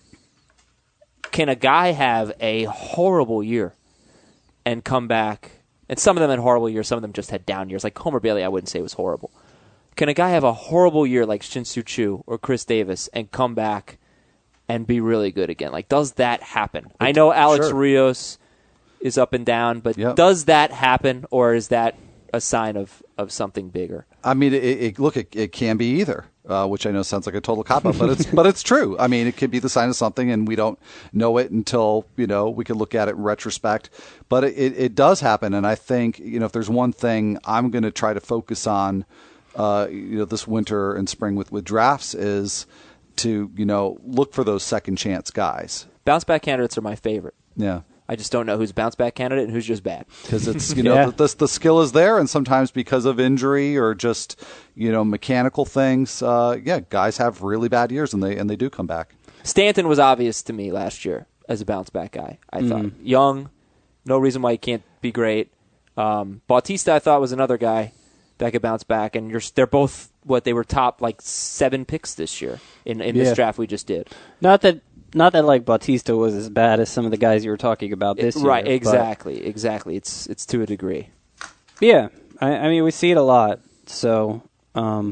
Speaker 1: Can a guy have a horrible year and come back? And some of them had horrible years, some of them just had down years. Like Homer Bailey, I wouldn't say was horrible. Can a guy have a horrible year like Shin-Soo Choo or Chris Davis and come back and be really good again? Like, does that happen? I know Alex Rios is up and down, but does that happen, or is that a sign of something bigger?
Speaker 3: I mean, it can be either, which I know sounds like a total cop-out, but it's true. I mean, it could be the sign of something, and we don't know it until we can look at it in retrospect. But it does happen, and I think if there's one thing I'm going to try to focus on, this winter and spring with drafts is to look for those second chance guys.
Speaker 1: Bounce back candidates are my favorite.
Speaker 3: Yeah.
Speaker 1: I just don't know who's bounce back candidate and who's just bad.
Speaker 3: Because it's the skill is there, and sometimes because of injury or just mechanical things, guys have really bad years and they do come back.
Speaker 1: Stanton was obvious to me last year as a bounce back guy. I thought young, no reason why he can't be great. Bautista I thought was another guy that could bounce back, and they're both they were top 7 picks this year in this draft we just did.
Speaker 2: Not that like Bautista was as bad as some of the guys you were talking about this year.
Speaker 1: Right, exactly. It's to a degree.
Speaker 2: Yeah, I mean we see it a lot. So, I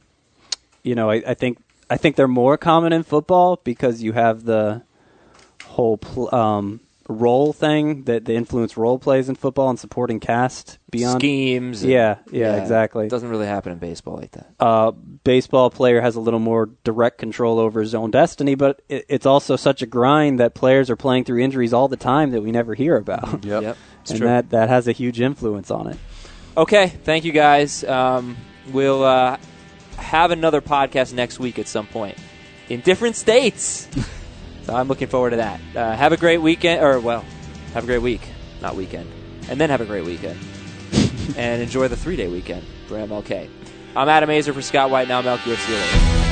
Speaker 2: think they're more common in football because you have the whole role thing that the influence role plays in football and supporting cast beyond
Speaker 1: schemes.
Speaker 2: Yeah, exactly.
Speaker 1: It doesn't really happen in baseball like that.
Speaker 2: Baseball player has a little more direct control over his own destiny, but it's also such a grind that players are playing through injuries all the time that we never hear about.
Speaker 1: Yep.
Speaker 2: And that has a huge influence on it.
Speaker 1: Okay, thank you guys. We'll have another podcast next week at some point in different states. So I'm looking forward to that. Have a great weekend, Have a great week. Not weekend. And then have a great weekend. And enjoy the 3-day weekend for MLK. I'm Adam Azer for Scott White. Now MLK. See you later.